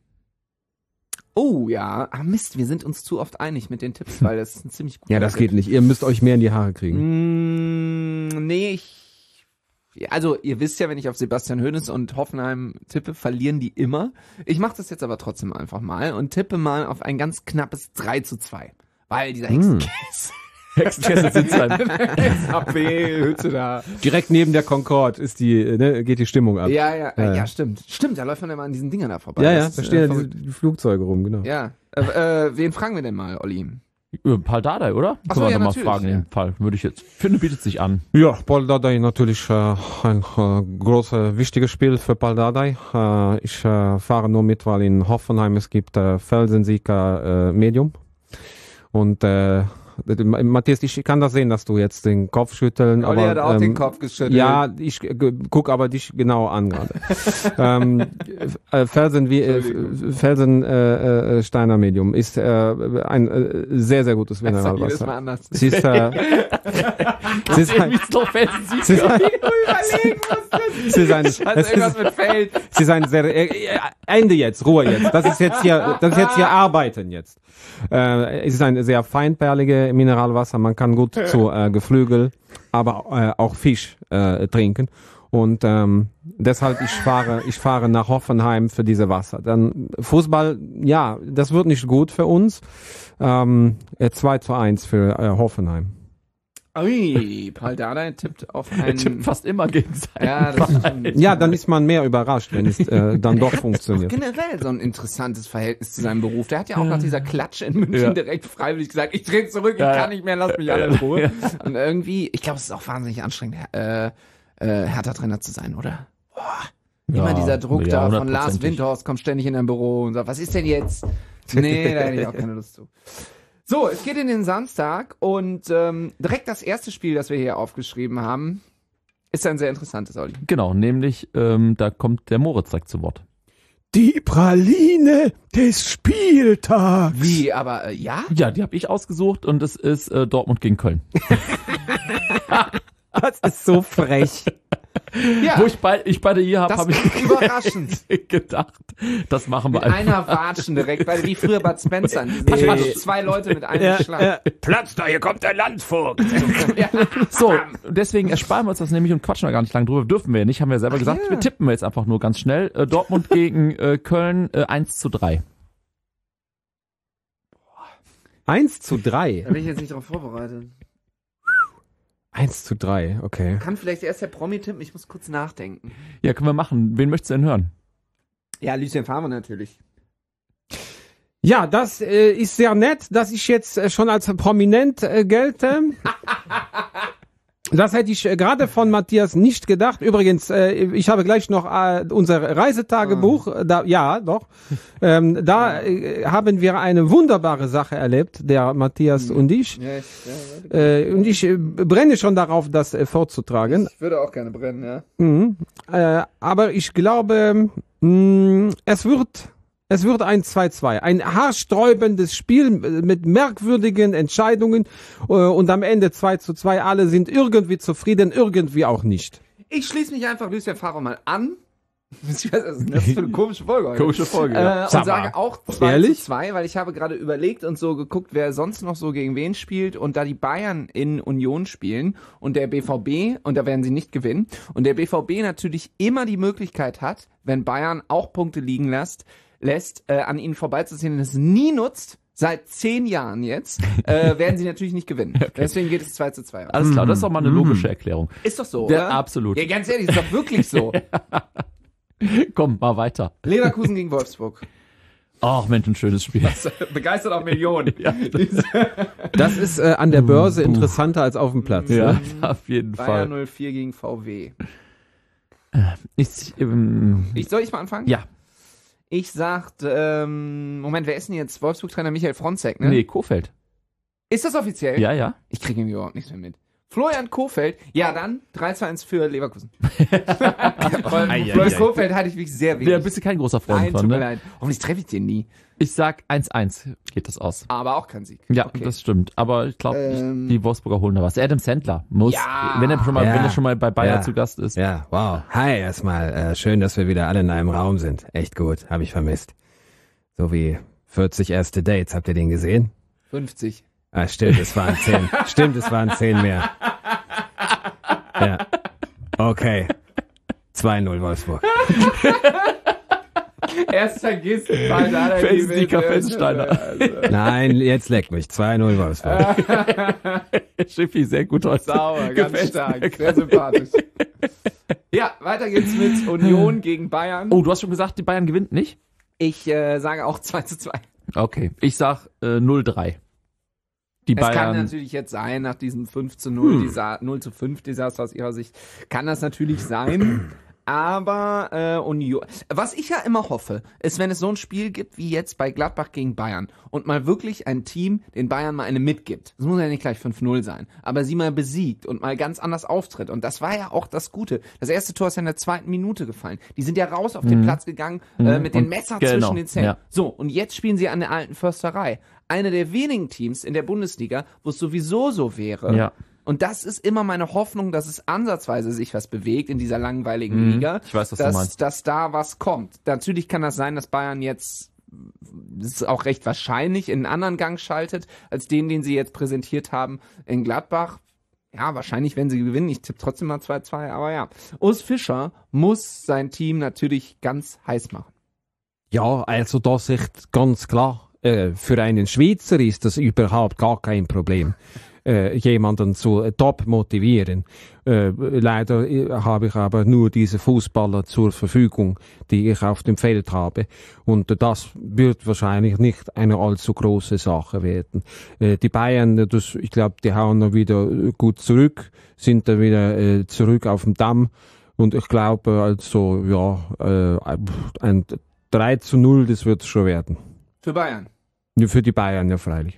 Oh ja, ah Mist, wir sind uns zu oft einig mit den Tipps, weil das ist ein ziemlich guter
Ja, das
Tipp.
geht nicht. Ihr müsst euch mehr in die Haare kriegen.
Mm, nee, ich, also ihr wisst ja, wenn ich auf Sebastian Hoeneß und Hoffenheim tippe, verlieren die immer. Ich mache das jetzt aber trotzdem einfach mal und tippe mal auf ein ganz knappes drei zu zwei. Weil dieser Hexenkess,
Hexenkessel sind sein.
S A P-Hütte da.
Direkt neben der Concorde ist die, ne, geht die Stimmung ab.
Ja, ja,
Ja,
ja,
ja.
stimmt. Stimmt, da läuft man immer an diesen Dingern da vorbei.
ja, ja,
Das
da
ist,
stehen
äh,
ja diese,
verrückt.
die Flugzeuge rum, genau.
Ja, äh, äh, wen fragen wir denn mal, Olli?
Äh, Pal Dardai, oder?
Ach so,
Können wir
ja,
doch mal
natürlich,
fragen,
ja.
im Fall. Würde ich jetzt. Finde, bietet sich an.
Ja, Paul Dardai natürlich äh, ein äh, großes, wichtiges Spiel für Paul Dardai. Äh, ich äh, fahre nur mit, weil in Hoffenheim es gibt äh, Felsensieger äh, Medium. Und äh, Matthias, ich kann das sehen, dass du jetzt den Kopf schütteln.
Olli
aber,
hat auch
ähm,
den Kopf geschüttelt.
Ja, ich äh, guck aber dich genau an gerade. ähm, äh, Felsen wie äh, Felsen äh, äh, Steiner Medium ist äh, ein äh, sehr sehr gutes
Das sag jedes
Mineralwasser.
Mal anders.
Sie ist, äh, sie ist ein,
Wie es doch fest sieht.
sie ist ein,
Überlegen musstest.
sie ist ein,
Also
es
irgendwas
ist,
mit Feld.
sie ist ein sehr äh, äh, Ende jetzt, Ruhe jetzt. Das ist jetzt hier, das ist jetzt hier Arbeiten jetzt. Äh, es ist ein sehr feinperlige Mineralwasser. Man kann gut zu äh, Geflügel, aber äh, auch Fisch äh, trinken. Und ähm, deshalb ich fahre, ich fahre nach Hoffenheim für diese Wasser. Dann Fußball, ja, das wird nicht gut für uns. Ähm, äh, zwei zu eins für äh, Hoffenheim.
Ui, Paul Dardai tippt auf
Er
einen...
tippt fast immer gegen seinen
Ja, das stimmt.
Ja, dann ist man mehr überrascht, wenn es äh, dann doch funktioniert.
Generell so ein interessantes Verhältnis zu seinem Beruf. Der hat ja auch nach dieser Klatsche in München
Ja.
direkt freiwillig gesagt, ich trete zurück, ich
Ja,
kann
ja.
nicht mehr, lass mich alle in Ruhe. Und irgendwie, ich glaube, es ist auch wahnsinnig anstrengend, äh, äh, Hertha-Trainer zu sein, oder? Boah. Immer
Ja,
dieser Druck
ja,
da von Lars
hundertprozentig.
Windhorst kommt ständig in dein Büro und sagt, was ist denn jetzt? Nee, da hätte ich auch keine Lust zu. So, es geht in den Samstag und ähm, direkt das erste Spiel, das wir hier aufgeschrieben haben, ist ein sehr interessantes, Olli.
Genau, nämlich ähm, da kommt der Moritz direkt zu Wort.
Die Praline des Spieltags.
Wie, aber äh, ja?
Ja, die habe ich ausgesucht und es ist äh, Dortmund gegen Köln.
Das ist so frech.
Ja,
Wo ich, bei, ich beide hier habe,
das
habe
ist
ich
überraschend.
gedacht, das machen wir
Mit
einfach.
einer Watschen direkt, weil wie früher Bud Spencer. Nee. Also zwei Leute mit einem Schlag.
Platz da, hier kommt der Landvogt.
Ja.
So, deswegen ersparen wir uns das nämlich und quatschen da gar nicht lang drüber. Dürfen wir ja nicht, haben wir ja selber gesagt.
ja.
Wir tippen wir jetzt einfach nur ganz schnell. Äh, Dortmund gegen äh, Köln äh, eins zu drei.
Eins zu drei.
Da bin ich jetzt nicht drauf vorbereitet.
Eins zu drei, okay.
Kann vielleicht erst der Promi tippen, ich muss kurz nachdenken.
Ja, können wir machen. Wen möchtest du denn hören?
Ja, Lucien Favre natürlich.
Ja, das äh, ist sehr nett, dass ich jetzt äh, schon als prominent äh, gelte. Das hätte ich äh, gerade von Matthias nicht gedacht. Übrigens, äh, ich habe gleich noch äh, unser Reisetagebuch.
Ah.
Da, ja, doch. Ähm, da äh, haben wir eine wunderbare Sache erlebt, der Matthias und ich.
Ja, ich, ja,
Äh, und ich äh, brenne schon darauf, das äh, vorzutragen.
ich würde auch gerne brennen, ja.
Mhm. Äh, aber ich glaube, mh, es wird, es wird ein zwei zwei. Ein haarsträubendes Spiel mit merkwürdigen Entscheidungen äh, und am Ende zwei zu zwei. Alle sind irgendwie zufrieden, irgendwie auch nicht.
Ich schließe mich einfach Lucien Favre mal an. Ich weiß, das ist für eine komische Folge heute.
Komische Folge,
Äh,
Sag
und
mal.
sage auch zwei
Ehrlich?
zu zwei, weil ich habe gerade überlegt und so geguckt, wer sonst noch so gegen wen spielt und da die Bayern in Union spielen und der B V B, und da werden sie nicht gewinnen, und der B V B natürlich immer die Möglichkeit hat, wenn Bayern auch Punkte liegen lässt, lässt äh, an ihnen vorbeizuziehen und es nie nutzt, seit zehn Jahren jetzt, äh, werden sie natürlich nicht gewinnen. Deswegen geht es zwei zu zwei.
Alles klar, das ist doch mal eine logische Erklärung.
Ist doch so,
Der,
oder?
absolut.
Ja, ganz ehrlich, ist doch wirklich so.
Komm, mal weiter.
Leverkusen gegen Wolfsburg.
Ach Mensch, ein schönes Spiel.
Begeistert auf Millionen.
Ja,
Das ist äh, an der Börse interessanter als auf dem Platz.
ja,
Ne?
auf jeden Fall.
Bayern null vier gegen V W.
Ich, ähm,
Ich, soll ich mal anfangen?
ja,
Ich sag, ähm, Moment, wer ist denn jetzt? Wolfsburg-Trainer Michael Fronzek, ne?
nee, Kofeld.
Ist das offiziell?
Ja, ja.
Ich kriege irgendwie überhaupt nichts mehr mit. Florian Kofeld, ja dann, drei zu eins für Leverkusen. Florian Kofeld hatte ich wirklich sehr wenig.
Da bist du kein großer Freund
Nein,
von,
tut mir
ne?
leid. Hoffentlich treffe ich den nie.
Ich sag eins eins geht das aus.
Aber auch kein Sieg.
Ja,
Okay.
das stimmt. Aber ich glaube,
Ähm.
die Wolfsburger holen da was. Adam Sandler muss,
Ja.
wenn er schon mal,
Ja.
wenn er schon mal bei Bayer
Ja.
zu Gast ist.
Ja, wow. Hi, erstmal. Äh, schön, dass wir wieder alle in einem Raum sind. Echt gut, habe ich vermisst. So wie vierzig erste Dates. Habt ihr den gesehen?
fünfzig.
Ah, stimmt, es waren zehn. Stimmt, es waren zehn mehr. Ja. Okay. zwei null Wolfsburg.
Erst vergisst mal da
Felsendicker Felsensteiner.
Nein, jetzt leck mich. zwei null Wolfsburg.
Schiffi, sehr gut heute.
Sauer, ganz
Gefällt's
stark,
mir
sehr sympathisch. Ja, weiter geht's mit Union gegen Bayern.
Oh, du hast schon gesagt, die Bayern gewinnt nicht?
Ich äh, sage auch zwei zu zwei.
Okay. Ich sag äh, null drei. Die
Es kann
Bayern.
natürlich jetzt sein, nach diesem fünf zu null, Desa- null zu fünf Desaster aus ihrer Sicht, kann das natürlich sein. Aber äh, Union. Was ich ja immer hoffe, ist, wenn es so ein Spiel gibt wie jetzt bei Gladbach gegen Bayern und mal wirklich ein Team den Bayern mal eine mitgibt. Das muss ja nicht gleich fünf null sein, aber sie mal besiegt und mal ganz anders auftritt. Und das war ja auch das Gute. Das erste Tor ist ja in der zweiten Minute gefallen. Die sind ja raus auf den
Mhm.
Platz gegangen äh, mit den
Und
Messern
genau,
zwischen den Zähnen.
ja.
So, und jetzt spielen sie an der alten Försterei. Eine der wenigen Teams in der Bundesliga, wo es sowieso so wäre.
Ja.
Und das ist immer meine Hoffnung, dass es ansatzweise sich was bewegt in dieser langweiligen
Mhm.
Liga.
Ich weiß, was du
dass,
meinst.
dass da was kommt. Natürlich kann das sein, dass Bayern jetzt, das ist auch recht wahrscheinlich, in einen anderen Gang schaltet, als den, den sie jetzt präsentiert haben in Gladbach. Ja, wahrscheinlich, wenn sie gewinnen. Ich tippe trotzdem mal zwei zwei, aber ja. Urs Fischer muss sein Team natürlich ganz heiß machen.
Ja, also das ist ganz klar. Äh, für einen Schweizer ist das überhaupt gar kein Problem, äh, jemanden zu äh, top motivieren. Äh, leider äh, habe ich aber nur diese Fußballer zur Verfügung, die ich auf dem Feld habe. Und äh, das wird wahrscheinlich nicht eine allzu große Sache werden. Äh, die Bayern, das, ich glaube, die hauen noch wieder gut zurück, sind da wieder äh, zurück auf dem Damm. Und ich glaube, also, ja, äh, ein drei zu null, das wird es schon werden.
Für Bayern.
Für die Bayern, ja, freilich.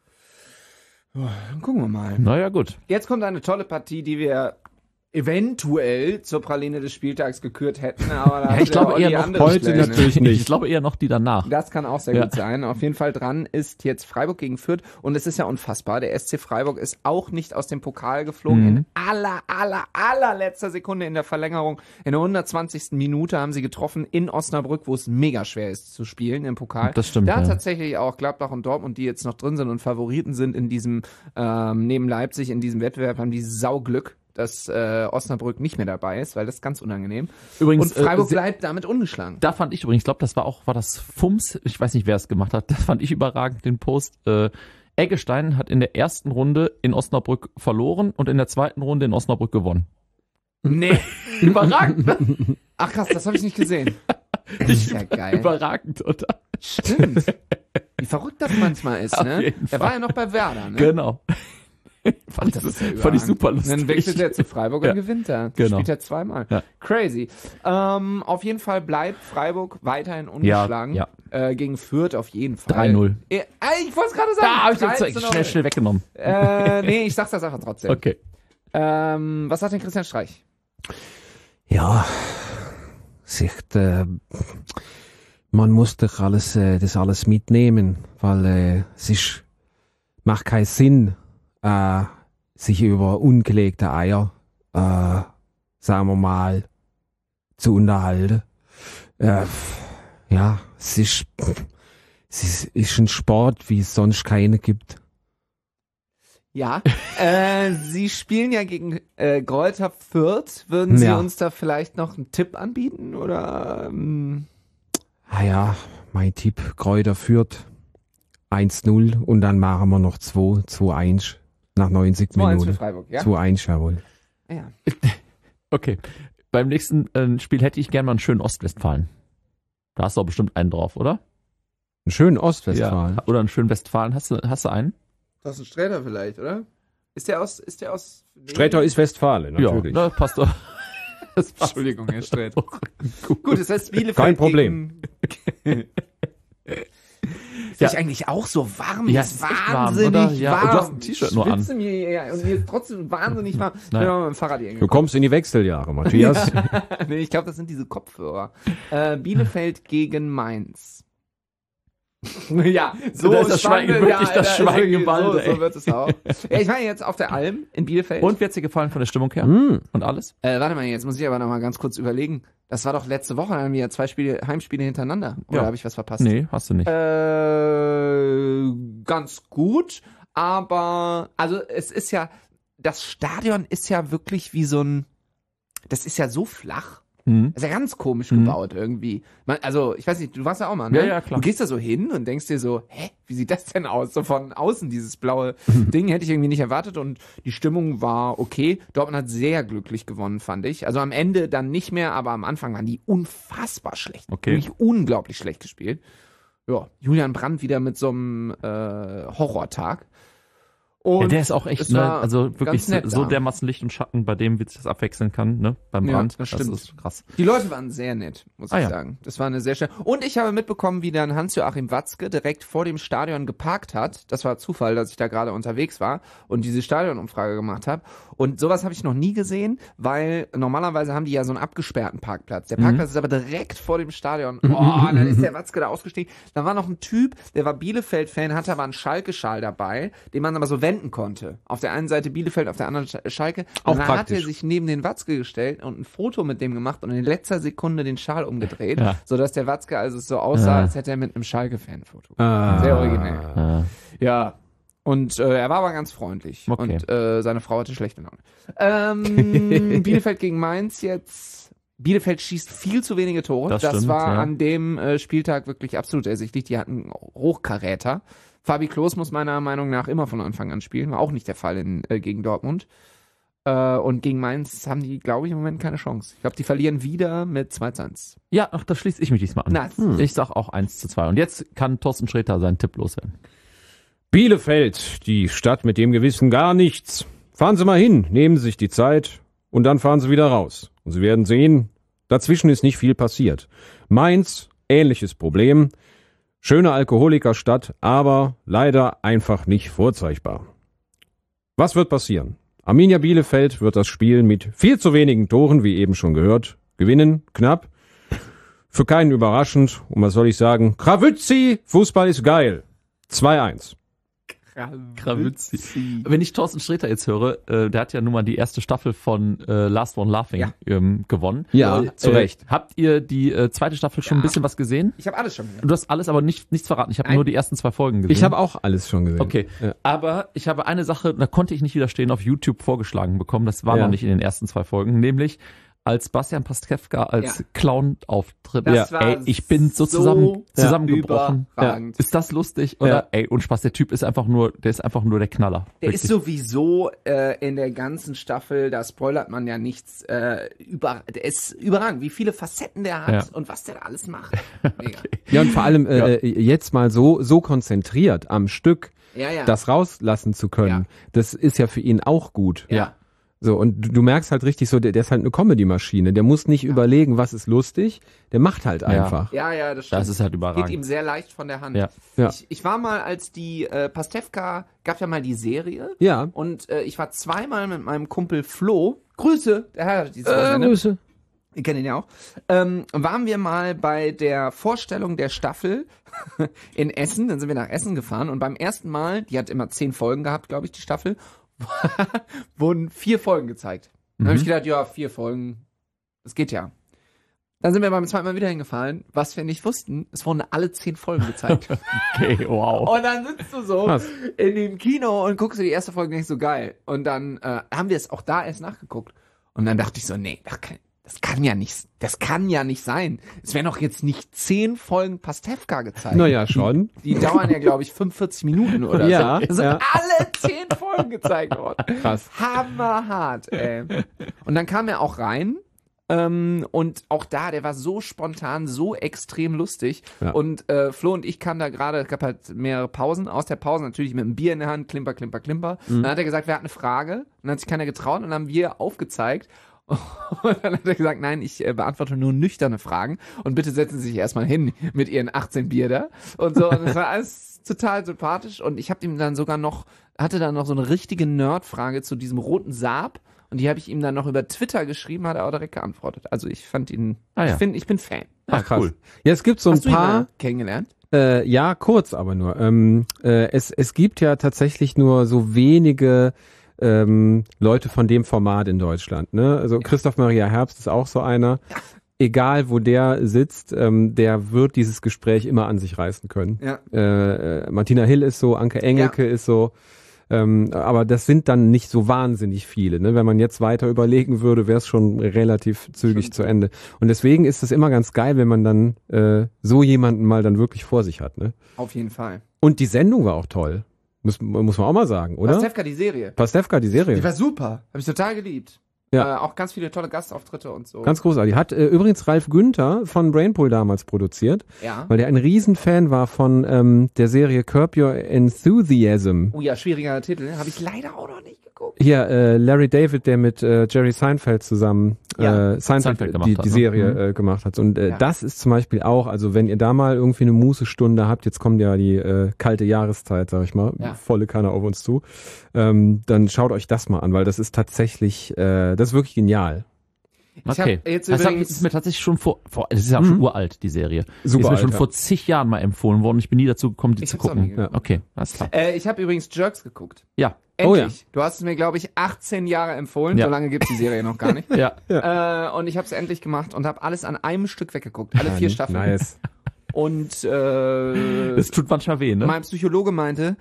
Dann gucken wir mal.
Naja, gut.
Jetzt kommt eine tolle Partie, die wir eventuell zur Praline des Spieltags gekürt hätten, aber da
Ja,
hat
ich
der
glaube
Olli
eher noch
andere
heute
Pläne.
natürlich nicht.
Ich glaube eher noch die danach.
Das kann auch sehr
Ja.
gut sein. Auf jeden Fall dran ist jetzt Freiburg gegen Fürth und es ist ja unfassbar. Der S C Freiburg ist auch nicht aus dem Pokal geflogen.
Mhm.
In aller, aller, allerletzter Sekunde in der Verlängerung. In der hundertzwanzigsten Minute haben sie getroffen in Osnabrück, wo es mega schwer ist zu spielen im Pokal.
Das stimmt,
Da
ja.
tatsächlich auch Gladbach und Dortmund, die jetzt noch drin sind und Favoriten sind in diesem, ähm, neben Leipzig in diesem Wettbewerb, haben die Sauglück, dass äh, Osnabrück nicht mehr dabei ist, weil das ist ganz unangenehm.
Übrigens,
Und Freiburg
äh, se-
bleibt damit ungeschlagen.
Da fand ich übrigens, ich glaube, das war auch, war das Fums, ich weiß nicht, wer es gemacht hat, das fand ich überragend, den Post. Äh, Eggestein hat in der ersten Runde in Osnabrück verloren und in der zweiten Runde in Osnabrück gewonnen.
Nee.
Überragend, ne?
Ach krass, das habe ich nicht gesehen. Das ist ja geil.
Überragend, oder?
Stimmt. Wie verrückt das manchmal ist,
Auf
ne?
jeden
Er war ja noch bei Werder, ne?
Genau. fand,
Das
ich,
ist ja
fand ich
überragend.
super
Und
lustig.
dann wechselt er zu Freiburg
Ja.
und gewinnt er.
Genau.
Spielt er zweimal.
Ja.
Crazy. Ähm, auf jeden Fall bleibt Freiburg weiterhin ungeschlagen.
Ja,
Äh, gegen Fürth auf jeden Fall.
drei null.
Äh, ich wollte es gerade sagen.
Da habe ich
drei
das
zu null.
schnell, schnell weggenommen.
Äh, nee, ich sag's das einfach trotzdem.
Okay.
Ähm, was sagt denn Christian Streich?
Ja, sich, äh, man muss doch alles, äh, das alles mitnehmen, weil äh, es ist, macht keinen Sinn, äh, sich über ungelegte Eier, äh, sagen wir mal, zu unterhalten. Äh, ja, es ist, es ist, ist ein Sport, wie es sonst keine gibt.
Ja, äh, Sie spielen ja gegen äh, Greuther Fürth. Würden Sie
Ja.
uns da vielleicht noch einen Tipp anbieten? Oder ähm,
Ah ja, mein Tipp, Kräuter führt eins null und dann machen wir noch zwei, zwei eins nach neunzig
zwei eins für
Minuten.
Freiburg, ja?
zwei eins, jawohl.
Ja.
Okay. Beim nächsten äh, Spiel hätte ich gerne mal einen schönen Ostwestfalen. Da hast du auch bestimmt einen drauf, oder?
Einen schönen Ostwestfalen.
Ja. Oder einen schönen Westfalen. Hast du, hast du einen?
Thorsten Sträter vielleicht, oder? Ist der aus, ist der aus...
Sträter ist Westfale, natürlich.
Ja, ne, passt doch. Das passt.
Entschuldigung, Herr Sträter.
Gut.
Gut, das heißt Bielefeld
Kein Problem.
Gegen... Ist
Ja.
ja. eigentlich auch so warm?
Ja,
Ist
es ist echt warm,
wahnsinnig
oder? Ja,
warm.
und du hast ein T-Shirt nur an.
Ich schwitze mir, ja, und mir ist trotzdem wahnsinnig warm. Ich bin
Nein.
mal mit dem Fahrrad hier
Du kommst in die Wechseljahre, Matthias.
Nee, ich glaube, das sind diese Kopfhörer. Äh, Bielefeld gegen Mainz. Ja, so
Da ist das
spannend,
Schweigen- wirklich
ja,
das
da ist
Schweigen
wirklich
im Walde,
So,
ey.
so wird es auch. Ja, ich war jetzt auf der Alm in Bielefeld.
Und wie hat's dir gefallen von der Stimmung her?
Hm.
Und alles?
Äh, warte mal, jetzt muss ich aber noch mal ganz kurz überlegen. Das war doch letzte Woche, da haben wir ja zwei Spiele, Heimspiele hintereinander. Oder
Ja.
habe ich was verpasst?
Nee, hast du nicht.
Äh, ganz gut, aber also es ist ja, das Stadion ist ja wirklich wie so ein, das ist ja so flach.
Hm.
Das ist ja ganz komisch
Mhm.
gebaut irgendwie. Man, also, ich weiß nicht, du warst ja auch mal, ne?
Ja, ja, klar.
Du gehst da so hin und denkst dir so, hä, wie sieht das denn aus? So von außen, dieses blaue
Mhm.
Ding, hätte ich irgendwie nicht erwartet und die Stimmung war okay. Dortmund hat sehr glücklich gewonnen, fand ich. Also am Ende dann nicht mehr, aber am Anfang waren die unfassbar schlecht.
Okay.
Wirklich unglaublich schlecht gespielt. Ja, Julian Brandt wieder mit so einem äh, Horrortag. Und
Ja, der ist auch echt,
es
ne,
war
also wirklich
ganz nett
so
da.
dermaßen Licht und Schatten, bei dem wie sich das abwechseln kann, ne, beim
Ja,
Brand.
das stimmt.
ist krass.
Die Leute waren sehr nett, muss
Ah,
ich
ja.
sagen. Das war eine sehr schöne. Und ich habe mitbekommen, wie dann Hans-Joachim Watzke direkt vor dem Stadion geparkt hat. Das war Zufall, dass ich da gerade unterwegs war und diese Stadionumfrage gemacht habe. Und sowas habe ich noch nie gesehen, weil normalerweise haben die ja so einen abgesperrten Parkplatz. Der Parkplatz ist aber direkt vor dem Stadion. Oh, dann ist der Watzke da ausgestiegen. Da war noch ein Typ, der war Bielefeld-Fan, hatte aber einen Schalke-Schal dabei, den man aber so wenden konnte. Auf der einen Seite Bielefeld, auf der anderen Sch- Schalke.
Auch
Und dann hat
praktisch.
er sich neben den Watzke gestellt und ein Foto mit dem gemacht und in letzter Sekunde den Schal umgedreht,
Ja.
sodass der Watzke also so aussah,
Ja.
als hätte er mit einem Schalke-Fan ein Foto.
Ah.
Sehr originell.
Ja.
Ja. Und äh, er war aber ganz freundlich.
Okay.
Und äh, seine Frau hatte schlechte Laune. Ähm, Bielefeld gegen Mainz jetzt. Bielefeld schießt viel zu wenige Tore.
Das
Das,
stimmt,
war
ja.
an dem äh, Spieltag wirklich absolut ersichtlich. Die hatten Hochkaräter. Fabi Klos muss meiner Meinung nach immer von Anfang an spielen. War auch nicht der Fall in, äh, gegen Dortmund. Äh, und gegen Mainz haben die, glaube ich, im Moment keine Chance. Ich glaube, die verlieren wieder mit zwei zu eins.
Ja, ach, da schließe ich mich diesmal an.
Nice.
Hm. Ich sag auch eins zu zwei. Und jetzt kann Thorsten Sträter seinen Tipp loswerden.
Bielefeld, die Stadt mit dem Gewissen gar nichts. Fahren Sie mal hin, nehmen Sie sich die Zeit und dann fahren Sie wieder raus. Und Sie werden sehen, dazwischen ist nicht viel passiert. Mainz, ähnliches Problem. Schöne Alkoholikerstadt, aber leider einfach nicht vorzeigbar. Was wird passieren? Arminia Bielefeld wird das Spiel mit viel zu wenigen Toren, wie eben schon gehört, gewinnen, knapp. Für keinen überraschend. Und was soll ich sagen? Krawützi, Fußball ist geil. zwei eins.
Krawützi. Wenn ich Thorsten Sträter jetzt höre, äh, der hat ja nun mal die erste Staffel von äh, Last One Laughing
Ja.
ähm, gewonnen.
Ja,
Äh,
zu Recht.
Habt ihr die äh, zweite Staffel schon
Ja.
ein bisschen was gesehen?
Ich habe alles schon gesehen.
Du hast alles aber nicht, nichts verraten. Ich habe
Nein.
nur die ersten zwei Folgen gesehen.
Ich habe auch alles schon gesehen.
Okay,
Ja.
aber ich habe eine Sache, da konnte ich nicht widerstehen, auf YouTube vorgeschlagen bekommen. Das war
Ja.
noch nicht in den ersten zwei Folgen, nämlich als Bastian Pastewka als
Ja.
Clown auftritt.
Das war
ey, ich bin so,
so
zusammen, zusammengebrochen.
überragend.
Ist das lustig? Oder?
Ja.
Ey, und Spaß, der Typ ist einfach nur, der ist einfach nur der Knaller.
Der
Wirklich.
ist sowieso äh, in der ganzen Staffel, da spoilert man ja nichts, äh, über, der ist überragend, wie viele Facetten der hat
Ja.
und was der da alles macht. Mega.
Ja, und vor allem äh, jetzt mal so, so konzentriert am Stück
Ja, ja.
das rauslassen zu können,
Ja.
das ist ja für ihn auch gut.
ja.
So, und du, du merkst halt richtig so, der, der ist halt eine Comedy-Maschine. Der muss nicht überlegen, was ist lustig, der macht halt einfach.
Ja, ja, das stimmt.
Das ist halt
Geht
überragend.
ihm sehr leicht von der Hand.
Ja.
Ja.
Ich, ich war mal, als die äh, Pastewka, gab ja mal die Serie.
Ja.
Und äh, ich war zweimal mit meinem Kumpel Flo. Grüße, der hat dieses
Äh,
Wochenende.
Grüße.
Ihr kennt ihn ja auch. Ähm, waren wir mal bei der Vorstellung der Staffel in Essen. Dann sind wir nach Essen gefahren. Und beim ersten Mal, die hat immer zehn Folgen gehabt, glaube ich, die Staffel, wurden vier Folgen gezeigt. Dann habe ich gedacht, ja, vier Folgen, das geht ja. Dann sind wir beim zweiten Mal wieder hingefahren. Was wir nicht wussten, es wurden alle zehn Folgen gezeigt.
Okay, wow.
Und dann sitzt du so
Krass.
in dem Kino und guckst dir die erste Folge nicht so geil. Und dann äh, haben wir es auch da erst nachgeguckt. Und dann dachte ich so, nee, das kann, das kann ja nicht, das kann ja nicht sein. Es werden doch jetzt nicht zehn Folgen Pastewka gezeigt.
Naja, schon.
Die dauern ja, glaube ich, fünfundvierzig Minuten oder
Ja,
so. Es sind
ja.
alle zehn Folgen gezeigt worden.
Krass.
Hammerhart, ey. Und dann kam er auch rein. Ähm, und auch da, der war so spontan, so extrem lustig.
Ja.
Und äh, Flo und ich kamen da gerade, es gab halt mehrere Pausen. Aus der Pause natürlich mit einem Bier in der Hand, klimper, klimper, klimper.
Mhm.
Dann hat er gesagt, wer hat eine Frage? Und dann hat sich keiner getraut und dann haben wir aufgezeigt. Und dann hat er gesagt, nein, ich äh, beantworte nur nüchterne Fragen und bitte setzen Sie sich erstmal hin mit Ihren achtzehn Bier da. Und so, und das war alles total sympathisch. Und ich habe ihm dann sogar noch, hatte dann noch so eine richtige Nerdfrage zu diesem roten Saab. Und die habe ich ihm dann noch über Twitter geschrieben, hat er auch direkt geantwortet. Also ich fand ihn,
Ah, ja.
ich finde, ich bin Fan.
Ach,
Krass.
cool.
Ja, es gibt so ein
Hast du ihn
paar.
mal kennengelernt?
Äh, ja, kurz aber nur. Ähm, äh, es, es gibt ja tatsächlich nur so wenige ähm, Leute von dem Format in Deutschland. Ne? Also Christoph Maria Herbst ist auch so einer. Egal, wo der sitzt, ähm, der wird dieses Gespräch immer an sich reißen können.
Ja.
Äh, äh, Martina Hill ist so, Anke Engelke ist so. Ähm, aber das sind dann nicht so wahnsinnig viele. Ne? Wenn man jetzt weiter überlegen würde, wäre es schon relativ zügig
Schon.
zu Ende. Und deswegen ist es immer ganz geil, wenn man dann äh, so jemanden mal dann wirklich vor sich hat. Ne?
Auf jeden Fall.
Und die Sendung war auch toll. Muss, muss man auch mal sagen, oder?
Pastewka, die Serie.
Pastewka, die Serie.
Die war super. Habe ich total geliebt.
Ja.
Äh, auch ganz viele tolle Gastauftritte und so.
Ganz großartig. Hat äh, übrigens Ralf Günther von Brainpool damals produziert,
ja.
weil der ein Riesenfan war von ähm, der Serie Curb Your Enthusiasm.
Oh ja, schwieriger Titel. Habe ich leider auch noch nicht geguckt.
Hier, äh, Larry David, der mit äh, Jerry Seinfeld zusammen
Ja.
äh, Seinfeld,
Seinfeld gemacht
die,
hat,
die
ne?
Serie
Mhm.
äh, gemacht hat. Und äh,
Ja.
das ist zum Beispiel auch, also wenn ihr da mal irgendwie eine Mußestunde habt, jetzt kommt ja die äh, kalte Jahreszeit, sag ich mal,
Ja.
volle Kanne auf uns zu, ähm, dann schaut euch das mal an, weil das ist tatsächlich, äh, das ist wirklich genial.
Ich
Okay.
hab jetzt
das hab-
übrigens-
ist mir tatsächlich schon vor, vor es ist ja auch schon uralt, die Serie.
Super
ist mir
alt,
schon
ja.
vor zig Jahren mal empfohlen worden. Ich bin nie dazu gekommen, die
Ich
zu
hab's auch
gucken.
nie geguckt.
Okay, alles klar.
Äh, ich habe übrigens Jerks geguckt.
Ja.
Endlich.
Oh
Du hast es mir, glaube ich, achtzehn Jahre empfohlen.
Ja.
So lange gibt's die Serie noch gar nicht.
Ja.
Äh, und ich habe es endlich gemacht und habe alles an einem Stück weggeguckt. Alle vier Staffeln.
Nice.
Und äh,
Das tut manchmal weh, ne?
mein Psychologe meinte,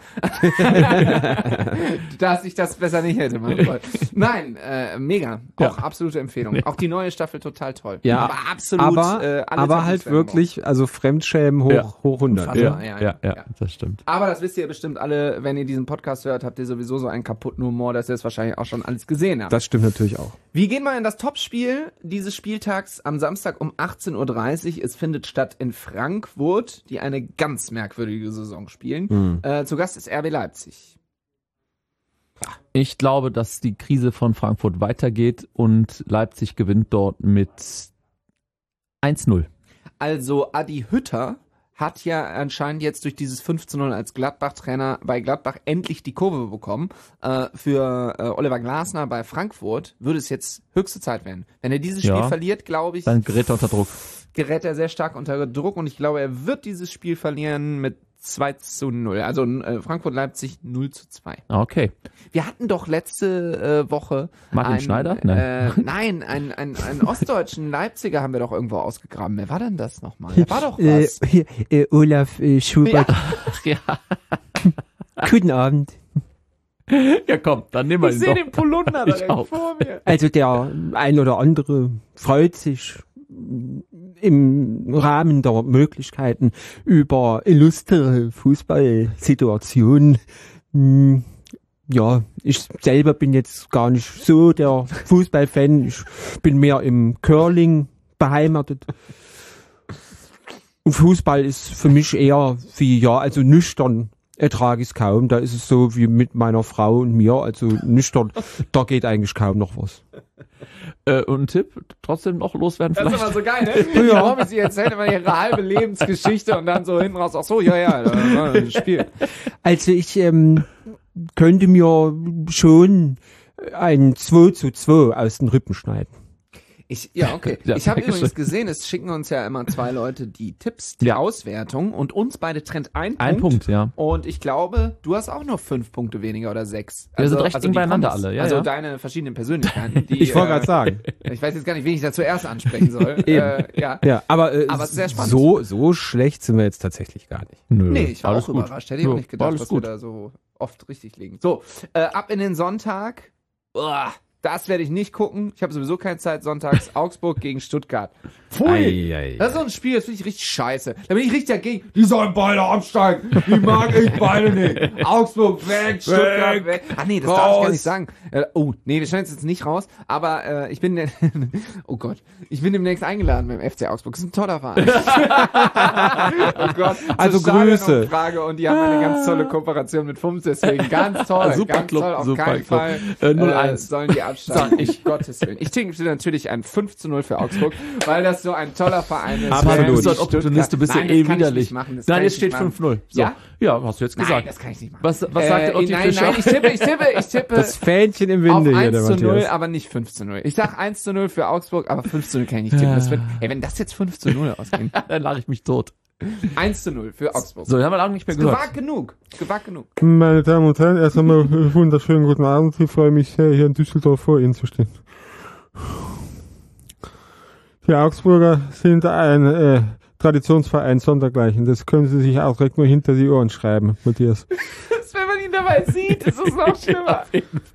dass ich das besser nicht hätte machen wollen. Nein, äh, mega. Auch absolute Empfehlung. Auch die neue Staffel total toll.
Ja,
aber absolut.
aber,
äh, alle
aber halt
Tabus werden
wirklich, also Fremdschämen hoch,
Ja.
hoch hundert.
Unfassbar.
Ja.
Ja,
ja, ja,
ja.
das stimmt.
Aber das wisst ihr bestimmt alle, wenn ihr diesen Podcast hört, habt ihr sowieso so einen kaputten Humor, dass ihr es wahrscheinlich auch schon alles gesehen habt.
Das stimmt natürlich auch.
Wir gehen mal in das Topspiel dieses Spieltags am Samstag um achtzehn Uhr dreißig. Es findet statt in Frankfurt, die eine ganz merkwürdige Saison spielen.
Mhm.
Äh, zu Gast ist R B Leipzig.
Ich glaube, dass die Krise von Frankfurt weitergeht und Leipzig gewinnt dort mit eins null.
Also Adi Hütter hat ja anscheinend jetzt durch dieses fünf zu null als Gladbach-Trainer bei Gladbach endlich die Kurve bekommen. Äh, für äh, Oliver Glasner bei Frankfurt würde es jetzt höchste Zeit werden. Wenn er dieses Spiel
Ja.
verliert, glaube ich,
Dann gerät er unter Druck.
gerät er sehr stark unter Druck und ich glaube, er wird dieses Spiel verlieren mit zwei zu null. Also äh, Frankfurt-Leipzig null zu zwei.
Ah, Okay.
Wir hatten doch letzte äh, Woche
Martin
einen,
Schneider?
Nein,
Nein.
äh, nein einen, einen, einen ostdeutschen Leipziger haben wir doch irgendwo ausgegraben. Wer war denn das nochmal? Wer war doch
Äh,
was.
hier, äh, Olaf äh, Schubert.
Ja.
Guten Abend.
Ja, komm, dann nehmen wir
Ich
ihn
sehe
doch.
den Polunder
Ich
direkt
auch.
vor mir.
Also der ein oder andere freut sich im Rahmen der Möglichkeiten über illustre Fußballsituationen. Hm, Ja, ich selber bin jetzt gar nicht so der Fußballfan. Ich bin mehr im Curling beheimatet. Und Fußball ist für mich eher wie, ja, also nüchtern ertrage ich es kaum. Da ist es so wie mit meiner Frau und mir, also nüchtern, da geht eigentlich kaum noch was.
Äh, und ein Tipp, trotzdem noch loswerden
Das ist
vielleicht.
immer so geil, ne? Die Hobbys, die erzählen immer ihre halbe Lebensgeschichte und dann so hinten raus, ach so, ja, ja, das war ein Spiel.
Also ich ähm, könnte mir schon ein zwei zu zwei aus den Rippen schneiden.
Ich, ja, okay.
Ja,
ich habe
danke
übrigens
schön.
gesehen, es schicken uns ja immer zwei Leute die Tipps, die
Ja.
Auswertung und uns beide trennt ein Punkt.
Ein Punkt, ja.
Und ich glaube, du hast auch nur fünf Punkte weniger oder sechs.
Wir sind recht eng
die
beieinander
Kombis,
alle, ja,
Also
ja.
deine verschiedenen Persönlichkeiten. Die,
Ich wollte
äh,
gerade sagen.
Ich weiß jetzt gar nicht, wen ich da zuerst ansprechen soll. äh, ja.
Ja, aber, äh,
Aber es ist sehr spannend.
so, so schlecht sind wir jetzt tatsächlich gar nicht.
Nö,
Nee, ich war
alles
auch
gut.
überrascht. Hätte ich auch
Ja,
nicht gedacht,
alles
dass
gut.
wir da so oft richtig liegen. So, äh, ab in den Sonntag. Uah, das werde ich nicht gucken. Ich habe sowieso keine Zeit sonntags. Augsburg gegen Stuttgart. Pfui.
Ei, ei.
Das ist so ein Spiel, das finde ich richtig scheiße. Da bin ich richtig dagegen.
Die sollen beide absteigen. Die mag ich beide nicht.
Augsburg weg, Stuttgart weg.
Weg.
Ach nee, das darf ich gar
Raus.
nicht sagen. Äh, oh, nee, wir schneiden es jetzt nicht raus. Aber äh, ich bin, oh Gott, ich bin demnächst eingeladen beim F C Augsburg. Das ist ein toller Verein. oh Gott.
Also
zur
Grüße.
Stadionumfrage und die haben eine ganz tolle Kooperation mit F U M S, deswegen ganz toll.
Super
ganz
Club,
toll, auf
super
keinen
Club.
Fall
Äh, null eins.
sollen die absteigen. Ich, Gottes Willen. Ich tippe natürlich ein fünf zu null für Augsburg, weil das so ein toller Verein ist.
Absolut.
Du bist ein
Stuttgart-
Opportunist, du bist ja
Nein,
eh
das kann ich
widerlich.
nicht machen, das
Nein,
kann
jetzt
ich
steht
nicht machen.
fünf null. So.
Ja?
Ja, hast du jetzt
Nein,
gesagt.
das kann ich nicht machen.
Was, was sagt der Otti
nein,
Fischer?
nein, ich tippe, ich tippe, ich tippe.
Das Fähnchen im
auf
Winde hier, der
eins zu null,
Matthias.
aber nicht fünf zu null. Ich sag eins zu null für Augsburg, aber fünf zu null kann ich nicht tippen. Das wird, ey, wenn das jetzt fünf zu null ausgeht.
Dann lache ich mich tot.
eins zu null für Augsburg.
So, den haben wir lange nicht mehr gehört.
Gewagt genug. Gewagt genug.
Meine Damen und Herren, erst einmal äh, wunderschönen guten Abend. Ich freue mich sehr, hier in Düsseldorf vor Ihnen zu stehen. Die Augsburger sind ein äh, Traditionsverein sondergleichen. Das können Sie sich auch direkt nur hinter die Ohren schreiben, Matthias.
Das, wenn man ihn dabei sieht, ist es noch schlimmer.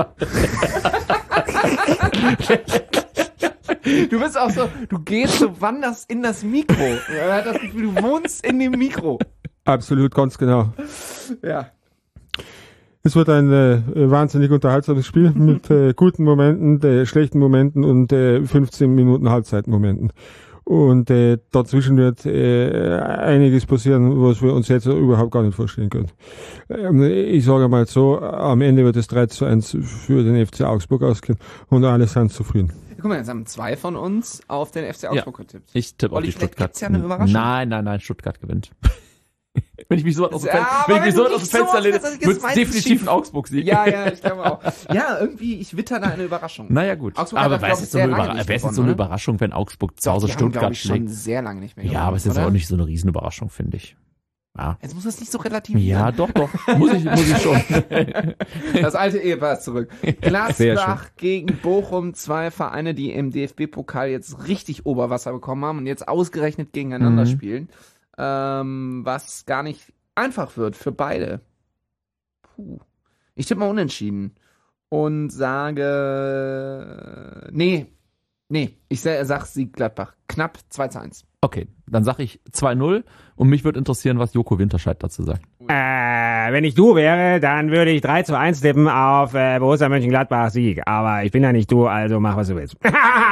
Du bist auch so, du gehst, du wanderst in das Mikro. Man hat das Gefühl, du wohnst in dem Mikro.
Absolut, ganz genau.
Ja.
Es wird ein äh, wahnsinnig unterhaltsames Spiel mit äh, guten Momenten, äh, schlechten Momenten und äh, fünfzehn Minuten Halbzeitmomenten. Und äh, dazwischen wird äh, einiges passieren, was wir uns jetzt überhaupt gar nicht vorstellen können. Ähm, ich sage mal so, am Ende wird es drei zu eins für den F C Augsburg ausgehen und alle sind zufrieden.
Guck mal, jetzt haben zwei von uns auf den F C Augsburg
Ja.
getippt.
Ich tippe auf
Olli,
die
vielleicht
Stuttgart.
gibt's ja eine Überraschung.
Nein, nein, nein, Stuttgart gewinnt. Wenn ich mich so aus dem,
Ja,
Fen-
aber
wenn ich mich
wenn
so
du
aus dem
nicht so
Fenster lehne,
ausgehst,
wird
jetzt meistens
definitiv
schief.
ein Augsburg-Sieg.
Ja, ja, ich glaube auch. Ja, irgendwie, ich witter da eine Überraschung.
Naja, gut.
Augsburg hat
aber
das,
wäre
glaub
es
ich,
jetzt so eine,
sehr lange
Überra-
nicht
wär's jetzt
gewonnen,
so eine
oder?
Überraschung, wenn Augsburg zu
Doch,
Hause
die haben, glaub
Stuttgart
ich, schon
schlägt?
sehr lange nicht mehr
Ja,
gewonnen,
aber es ist jetzt
oder?
auch nicht so eine Riesenüberraschung, finde ich. Ja.
Jetzt muss das nicht so relativieren.
Ja, doch, doch. Muss ich, muss ich schon.
Das alte Ehepaar ist zurück.
Sehr
Gladbach gegen Bochum, zwei Vereine, die im D F B-Pokal jetzt richtig Oberwasser bekommen haben und jetzt ausgerechnet gegeneinander
Mhm.
spielen. Ähm, was gar nicht einfach wird für beide. Puh. Ich tippe mal unentschieden und sage, nee, nee, ich sag, sag Sieg Gladbach. Knapp zwei zu eins.
Okay, dann sag ich zwei null und mich würde interessieren, was Joko Winterscheid dazu sagt.
Äh, wenn ich du wäre, dann würde ich drei zu eins tippen auf äh, Borussia Mönchengladbach Sieg. Aber ich bin ja nicht du, also mach, was du willst.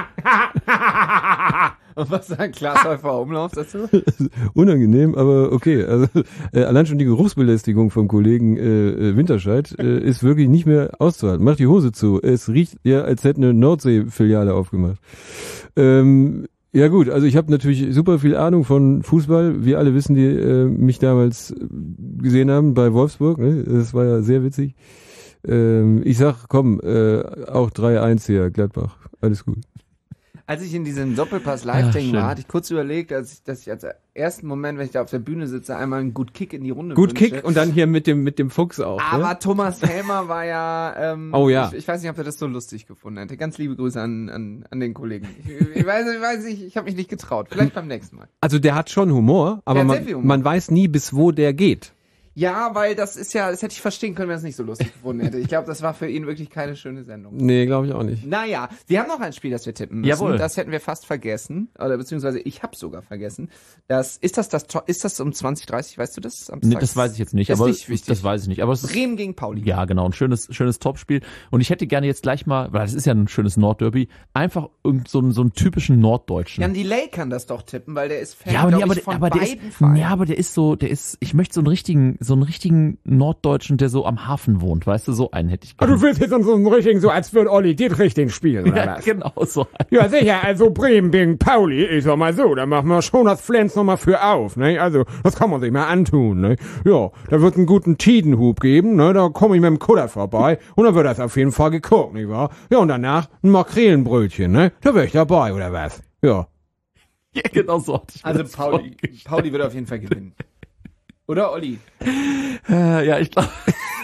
Und was sagt Klaas Häufer Umlauf dazu?
Unangenehm, aber okay. Also äh, allein schon die Geruchsbelästigung vom Kollegen äh, Winterscheid äh, ist wirklich nicht mehr auszuhalten. Macht die Hose zu. Es riecht ja, als hätte eine Nordsee-Filiale aufgemacht. Ähm, ja gut, also ich habe natürlich super viel Ahnung von Fußball. Wir alle wissen, die äh, mich damals gesehen haben bei Wolfsburg. Ne? Das war ja sehr witzig. Ähm, ich sag, komm, äh, auch drei eins hier, Gladbach. Alles gut.
Als ich in diesem Doppelpass-Live-Ding
Ah,
war,
schön.
hatte ich kurz überlegt, als ich, dass ich als ersten Moment, wenn ich da auf der Bühne sitze, einmal einen Good Kick in die Runde
Gut
wünsche.
Kick und dann hier mit dem mit dem Fuchs auch.
Aber
Ne?
Thomas Helmer war ja, ähm,
Oh ja.
Ich, ich weiß nicht, ob er das so lustig gefunden hätte. Ganz liebe Grüße an, an, an den Kollegen. Ich, ich weiß, ich weiß nicht, ich habe mich nicht getraut. Vielleicht beim nächsten Mal.
Also der hat schon Humor, aber
hat sehr
man,
viel Humor.
man weiß nie, bis wo der geht.
Ja, weil das ist ja, das hätte ich verstehen können, wenn er es nicht so lustig gefunden hätte. Ich glaube, das war für ihn wirklich keine schöne Sendung.
Nee, glaube ich auch nicht.
Naja, wir haben noch ein Spiel, das wir tippen müssen.
Jawohl.
Das hätten wir fast vergessen. Oder beziehungsweise ich habe sogar vergessen. Das, ist das das, ist das um zwanzig dreißig, weißt du das?
Nee, das weiß ich jetzt nicht,
Das ist
aber
nicht wichtig.
das weiß ich nicht. Aber es ist,
Bremen gegen Pauli.
ja, genau, ein schönes, schönes Topspiel. Und ich hätte gerne jetzt gleich mal, weil das ist ja ein schönes Nordderby, einfach irgend so einen, so einen typischen Norddeutschen.
Jan Delay kann das doch tippen, weil der ist Fan,
Ja, aber, nee,
glaub
aber,
ich, von
aber der
beiden
ist,
Vereinen.
ja, aber der ist so, der ist, ich möchte so einen richtigen, so einen richtigen Norddeutschen, der so am Hafen wohnt, weißt du, so einen hätte ich
Ah,
gerne.
du willst jetzt so einen richtigen, so als würde Olli Dietrich den spielen, oder
Ja,
was?
genau so.
Ja, sicher, also Bremen gegen Pauli, ich sag mal so, da machen wir schon das Flens nochmal für auf, ne? Also, das kann man sich mal antun, ne? Ja, da wird einen guten Tidenhub geben, ne? Da komme ich mit dem Kutter vorbei und dann wird das auf jeden Fall geguckt, nicht wahr? Ja, und danach ein Makrelenbrötchen, ne? Da wäre ich dabei, oder was? Ja.
Ja, genau so. hatte ich mir
Also
das
Pauli,
vorgestellt.
Pauli wird auf jeden Fall gewinnen. Oder Olli?
Äh, ja, ich glaube.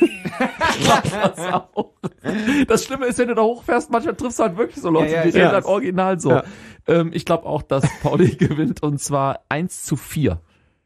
das auch. Das Schlimme ist, wenn du da hochfährst, manchmal triffst du halt wirklich so Leute,
Ja, ja,
die
ja.
reden halt original so.
Ja.
Ähm, ich glaube auch, dass Pauli gewinnt und zwar eins zu vier.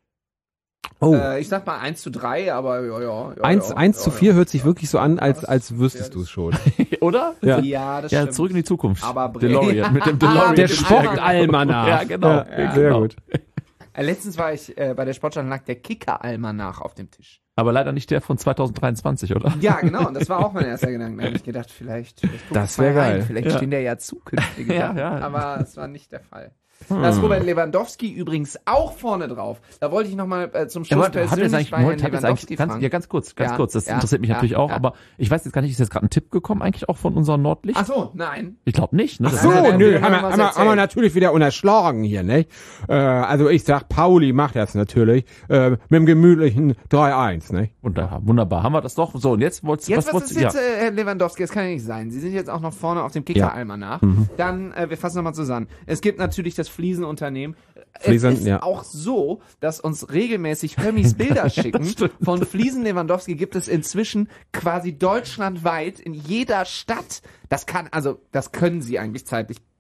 Oh.
Äh, ich sag mal eins zu drei, aber ja, ja. ja
Eins,
ja,
eins
ja,
zu
ja.
vier hört sich wirklich so an, als,
das-
als wüsstest du es schon.
Oder?
Ja.
Ja, das
Ja,
stimmt.
zurück in die Zukunft.
Aber Bre-
DeLorean, mit dem
Ah,
DeLorean.
Der
mit dem
Sportalmanach.
Ja, genau.
Ja,
Ja,
sehr
genau.
gut.
Äh, letztens war ich äh, bei der Sportschau, lag der Kicker-Almanach auf dem Tisch.
Aber leider nicht der von zwanzig dreiundzwanzig, oder?
Ja, genau, und das war auch mein erster Gedanke. Da habe ich gedacht, vielleicht, vielleicht guck
Das
ich mal
wär
rein.
geil.
Vielleicht
Ja.
stehen da ja zukünftige
Ja,
Sachen.
ja.
Aber es war nicht der Fall. Da ist Robert Lewandowski übrigens auch vorne drauf. Da wollte ich nochmal äh, zum
Ja,
Schluss
aber hat
persönlich
jetzt eigentlich,
bei Herrn
Moment, hat jetzt
Lewandowski
eigentlich ganz,
fragen.
ja, ganz kurz, ganz
Ja,
kurz, das
ja,
interessiert mich
ja,
natürlich auch,
ja.
aber ich weiß jetzt gar nicht, ist jetzt gerade ein Tipp gekommen, eigentlich auch von unserem Nordlicht?
Ach so, nein.
Ich glaube nicht, ne?
Ach
Das
so,
ist ja der-
nö,
wir
haben
haben
wir,
was
haben, wir, haben wir
erzählt.
natürlich wieder unterschlagen hier, ne? Äh, also ich sag, Pauli macht das natürlich äh, mit dem gemütlichen drei eins, ne?
Wunderbar, wunderbar. Haben wir das doch? So, und jetzt wolltest du,
Jetzt, was,
wolltest
ist
du,
jetzt,
ja.
äh, Herr Lewandowski? Das kann ja nicht sein. Sie sind jetzt auch noch vorne auf dem Kicker-Almanach. Dann, äh, wir fassen nochmal zusammen. Es gibt natürlich das Fliesenunternehmen.
Fliesen,
es ist
ja.
auch so, dass uns regelmäßig Hömmis Bilder schicken. Von Fliesen Lewandowski gibt es inzwischen quasi deutschlandweit in jeder Stadt. Das kann, also, das können sie eigentlich zeitlich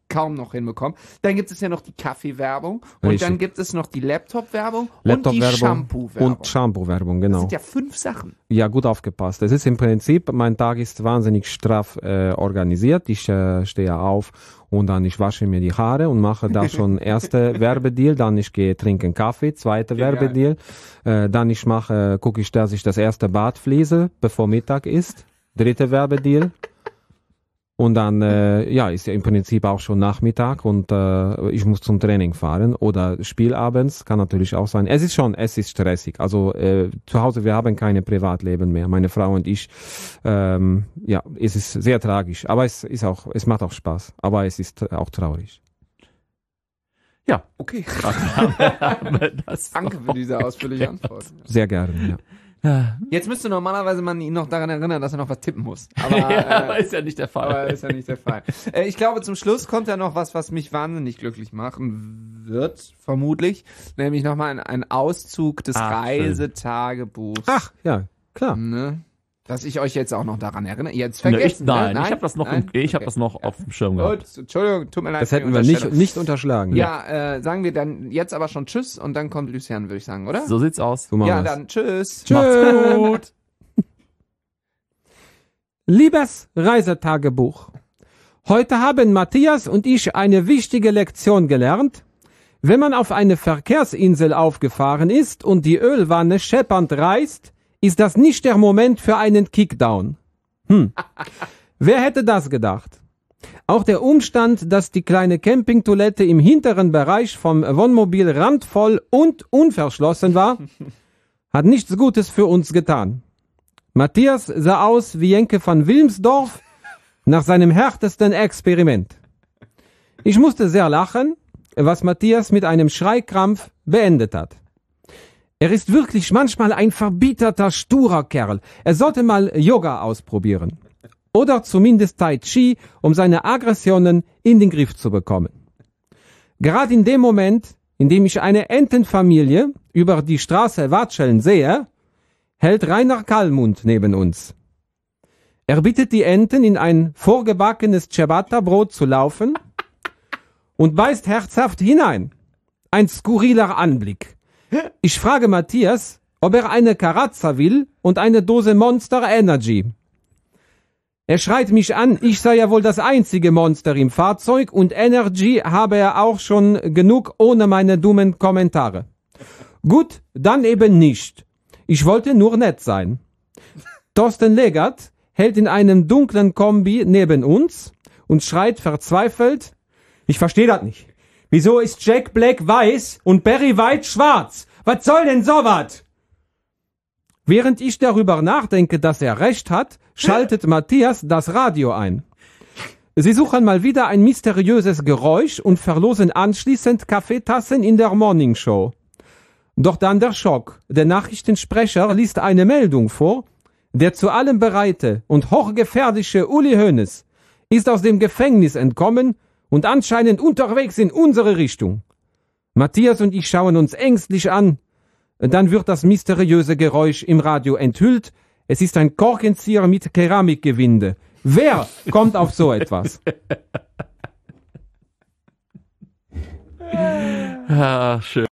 kaum noch hinbekommen. Dann gibt es ja noch die Kaffeewerbung und
Richtig.
dann gibt es noch die Laptop-Werbung und die
Laptop-Werbung
Shampoo-Werbung.
und Shampoo-Werbung, genau.
Das sind ja fünf Sachen.
Ja, gut aufgepasst. Es ist im Prinzip, mein Tag ist wahnsinnig straff äh, organisiert. Ich äh, stehe auf und dann ich wasche mir die Haare und mache da schon erste Werbedeal. Dann ich gehe trinken Kaffee, zweite Werbedeal. Äh, dann ich mache, gucke ich, dass ich das erste Bad fließe, bevor Mittag ist. Dritte Werbedeal. Und dann, äh, ja, ist ja im Prinzip auch schon Nachmittag und äh, ich muss zum Training fahren oder Spielabends, kann natürlich auch sein. Es ist schon, es ist stressig. Also äh, zu Hause, wir haben keine Privatleben mehr, meine Frau und ich. Ähm, ja, es ist sehr tragisch, aber es ist auch, es macht auch Spaß, aber es ist auch traurig.
Ja,
Okay.
das
Danke für diese ausführliche Antwort.
Sehr gerne, ja.
Jetzt müsste normalerweise man ihn noch daran erinnern, dass er noch was tippen muss. Aber,
ja,
äh,
ist ja nicht der Fall.
aber ist ja nicht der Fall. Äh, ich glaube, zum Schluss kommt ja noch was, was mich wahnsinnig glücklich machen wird, vermutlich. Nämlich nochmal ein, ein Auszug des
Ach, schön.
Reisetagebuchs.
Ach, ja, klar.
Ne? Dass ich euch jetzt auch noch daran erinnere. Jetzt
Ne,
vergessen.
ich, nein,
ne?
ich habe das noch,
Nein?
im, ich hab
Okay.
das noch auf dem Schirm gehabt.
Gut, Entschuldigung, tut mir leid.
Das
für die
hätten wir nicht,
Unterstellung.
nicht unterschlagen.
Ja, äh, sagen wir dann jetzt aber schon Tschüss und dann kommt Lucien, würde ich sagen, oder?
So sieht's aus.
So machen
Ja,
wir's.
dann Tschüss.
Macht's gut.
Liebes Reisetagebuch, heute haben Matthias und ich eine wichtige Lektion gelernt. Wenn man auf eine Verkehrsinsel aufgefahren ist und die Ölwanne scheppernd reißt, ist das nicht der Moment für einen Kickdown. Hm. Wer hätte das gedacht? Auch der Umstand, dass die kleine Campingtoilette im hinteren Bereich vom Wohnmobil randvoll und unverschlossen war, hat nichts Gutes für uns getan. Matthias sah aus wie Jenke van Wilmsdorf nach seinem härtesten Experiment. Ich musste sehr lachen, was Matthias mit einem Schreikrampf beendet hat. Er ist wirklich manchmal ein verbitterter, sturer Kerl. Er sollte mal Yoga ausprobieren. Oder zumindest Tai Chi, um seine Aggressionen in den Griff zu bekommen. Gerade in dem Moment, in dem ich eine Entenfamilie über die Straße watscheln sehe, hält Rainer Kallmund neben uns. Er bittet die Enten, in ein vorgebackenes Ciabatta-Brot zu laufen und beißt herzhaft hinein. Ein skurriler Anblick. Ich frage Matthias, ob er eine Karazza will und eine Dose Monster Energy. Er schreit mich an, ich sei ja wohl das einzige Monster im Fahrzeug und Energy habe er auch schon genug ohne meine dummen Kommentare. Gut, dann eben nicht. Ich wollte nur nett sein. Thorsten Legert hält in einem dunklen Kombi neben uns und schreit verzweifelt, ich verstehe das nicht. Wieso ist Jack Black weiß und Barry White schwarz? Was soll denn sowas? Während ich darüber nachdenke, dass er recht hat, schaltet Matthias das Radio ein. Sie suchen mal wieder ein mysteriöses Geräusch und verlosen anschließend Kaffeetassen in der Morningshow. Doch dann der Schock. Der Nachrichtensprecher liest eine Meldung vor. Der zu allem bereite und hochgefährliche Uli Hoeneß ist aus dem Gefängnis entkommen und anscheinend unterwegs in unsere Richtung. Matthias und ich schauen uns ängstlich an. Dann wird das mysteriöse Geräusch im Radio enthüllt. Es ist ein Korkenzieher mit Keramikgewinde. Wer kommt auf so etwas?
Ah, schön.